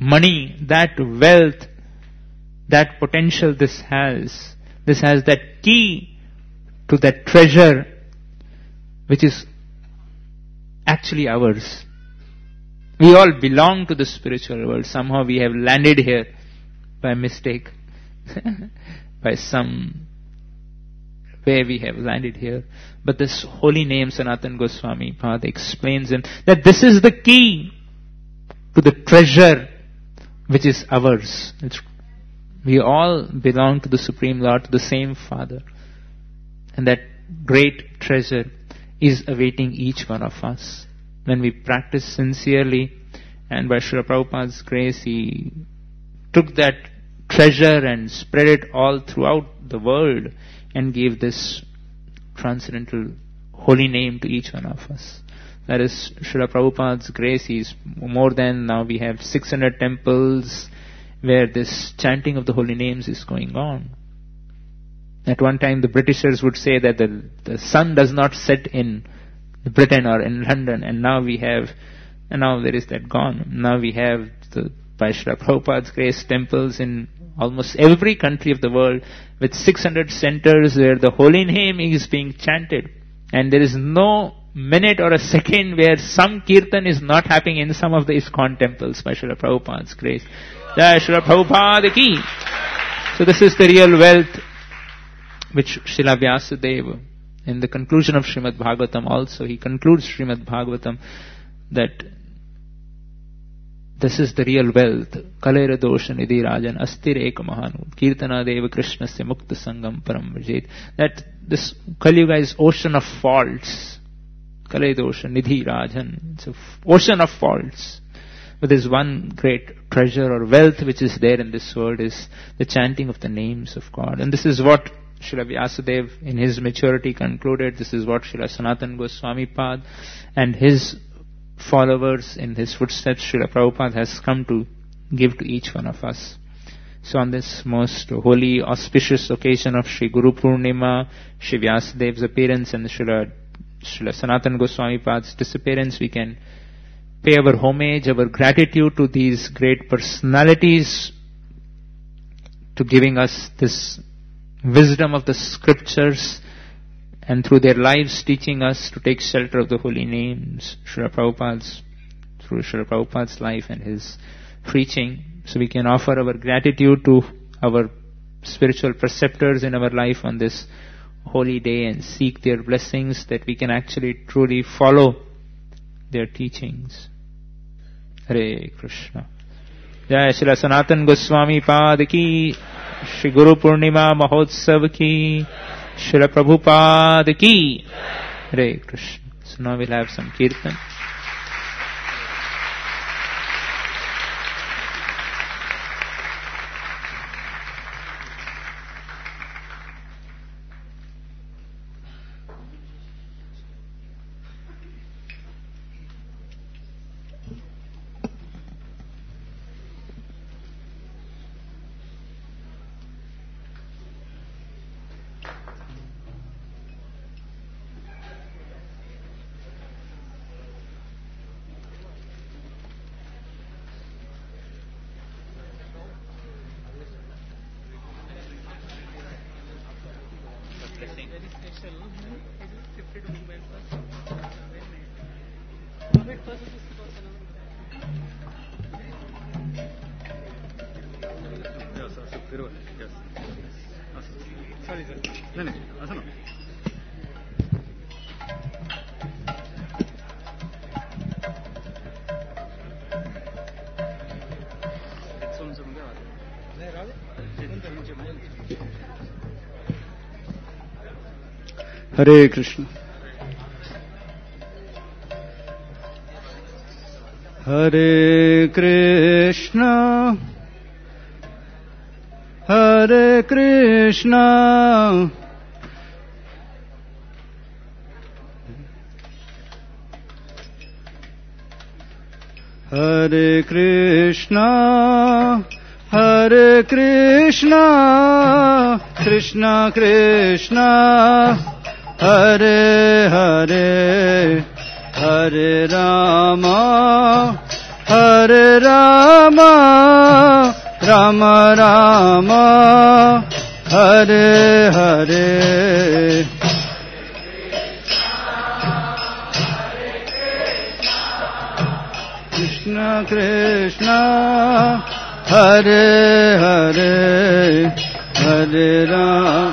money, that wealth, that potential this has. This has that key to that treasure which is actually ours. We all belong to the spiritual world. Somehow we have landed here by mistake. By some way we have landed here. But this holy name, Sanatana Goswami Pad explains him that this is the key to the treasure which is ours. We all belong to the Supreme Lord, to the same Father. And that great treasure is awaiting each one of us. When we practice sincerely, and by Srila Prabhupada's grace, he took that treasure and spread it all throughout the world and gave this transcendental holy name to each one of us. That is Srila Prabhupada's grace. He's more than, now we have 600 temples where this chanting of the holy names is going on. At one time the Britishers would say that the sun does not set in Britain or in London, and now there is that gone. Now we have, by Srila Prabhupada's grace, temples in almost every country of the world with 600 centers where the holy name is being chanted. And there is no minute or a second where some kirtan is not happening in some of the ISKCON temples by Srila Prabhupada's grace. Jai Srila Prabhupada ki! So this is the real wealth which Srila Vyasadeva, in the conclusion of Srimad Bhagavatam also, he concludes Srimad Bhagavatam that this is the real wealth. Kalera dosha nidhi rajan astir eka mahanu kirtana deva krishnasya mukta sangam param vajit. That this Kali Yuga is ocean of faults. Kalera dosha nidhi rajan. It's an ocean of faults. But there's one great treasure or wealth which is there in this world, is the chanting of the names of God. And this is what Srila Vyasadeva in his maturity concluded. This is what Srila Sanatana Goswami Pad and his followers in his footsteps, Srila Prabhupada, has come to give to each one of us. So on this most holy, auspicious occasion of Sri Guru Purnima, Sri Vyasadeva's appearance and Srila Sanatana Goswami Pad's disappearance, we can pay our homage, our gratitude to these great personalities, to giving us this wisdom of the scriptures, and through their lives teaching us to take shelter of the holy names, through Srila Prabhupada's life and his preaching. So we can offer our gratitude to our spiritual preceptors in our life on this holy day and seek their blessings, that we can actually truly follow their teachings. Hare Krishna. Jai Srila Sanatana Goswami Pad ki, Shri Guru Purnima Mahotsav ki, Srila Prabhupada ki. Hare Krishna. So now we'll have some kirtan. Hare Krishna. Hare Krishna. Hare Krishna. Hare Krishna. Hare Krishna. Krishna Krishna. Hare Hare, Hare Rama, Hare Rama, Rama Rama, Hare Hare. Krishna Krishna, Hare Hare, Hare Rama,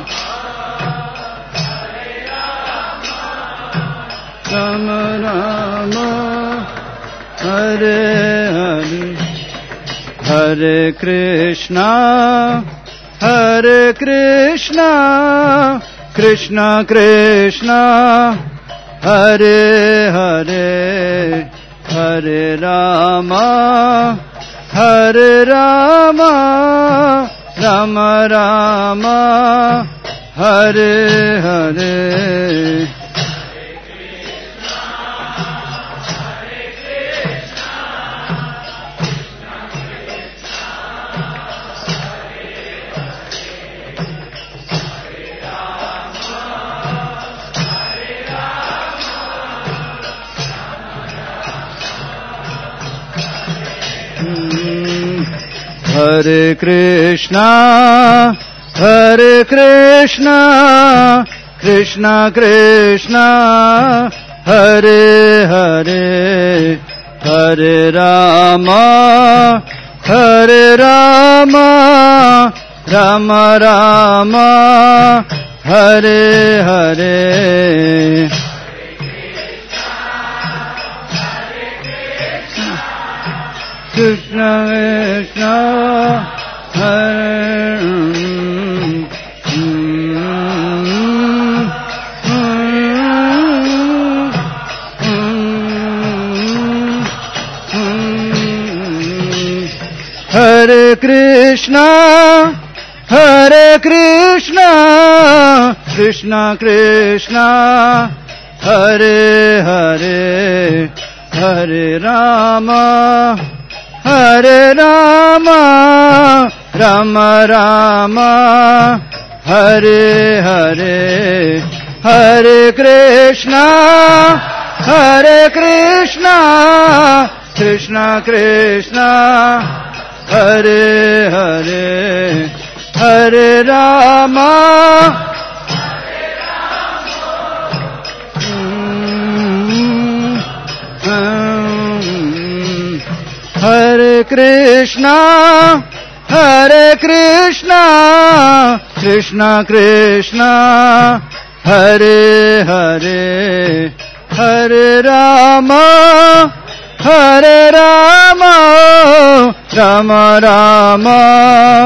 Rama Rama, Hare Hare. Hare Krishna, Hare Krishna, Krishna Krishna, Hare Hare, Hare Rama, Hare Rama, Rama Rama, Hare Hare. Hare Krishna, Hare Krishna, Krishna Krishna, Hare Hare, Hare Rama, Hare Rama, Rama Rama, Hare Hare. Krishna Krishna, Hare Hare Krishna, Hare Krishna, Krishna Krishna, Hare Hare, Hare Rama, Hare Rama, Rama Rama, Hare Hare. Hare Krishna, Hare Krishna, Krishna Krishna, Hare Hare, Hare Rama, Hare Krishna, Hare Krishna, Krishna Krishna, Hare Hare, Hare Rama, Hare Rama, Rama Rama,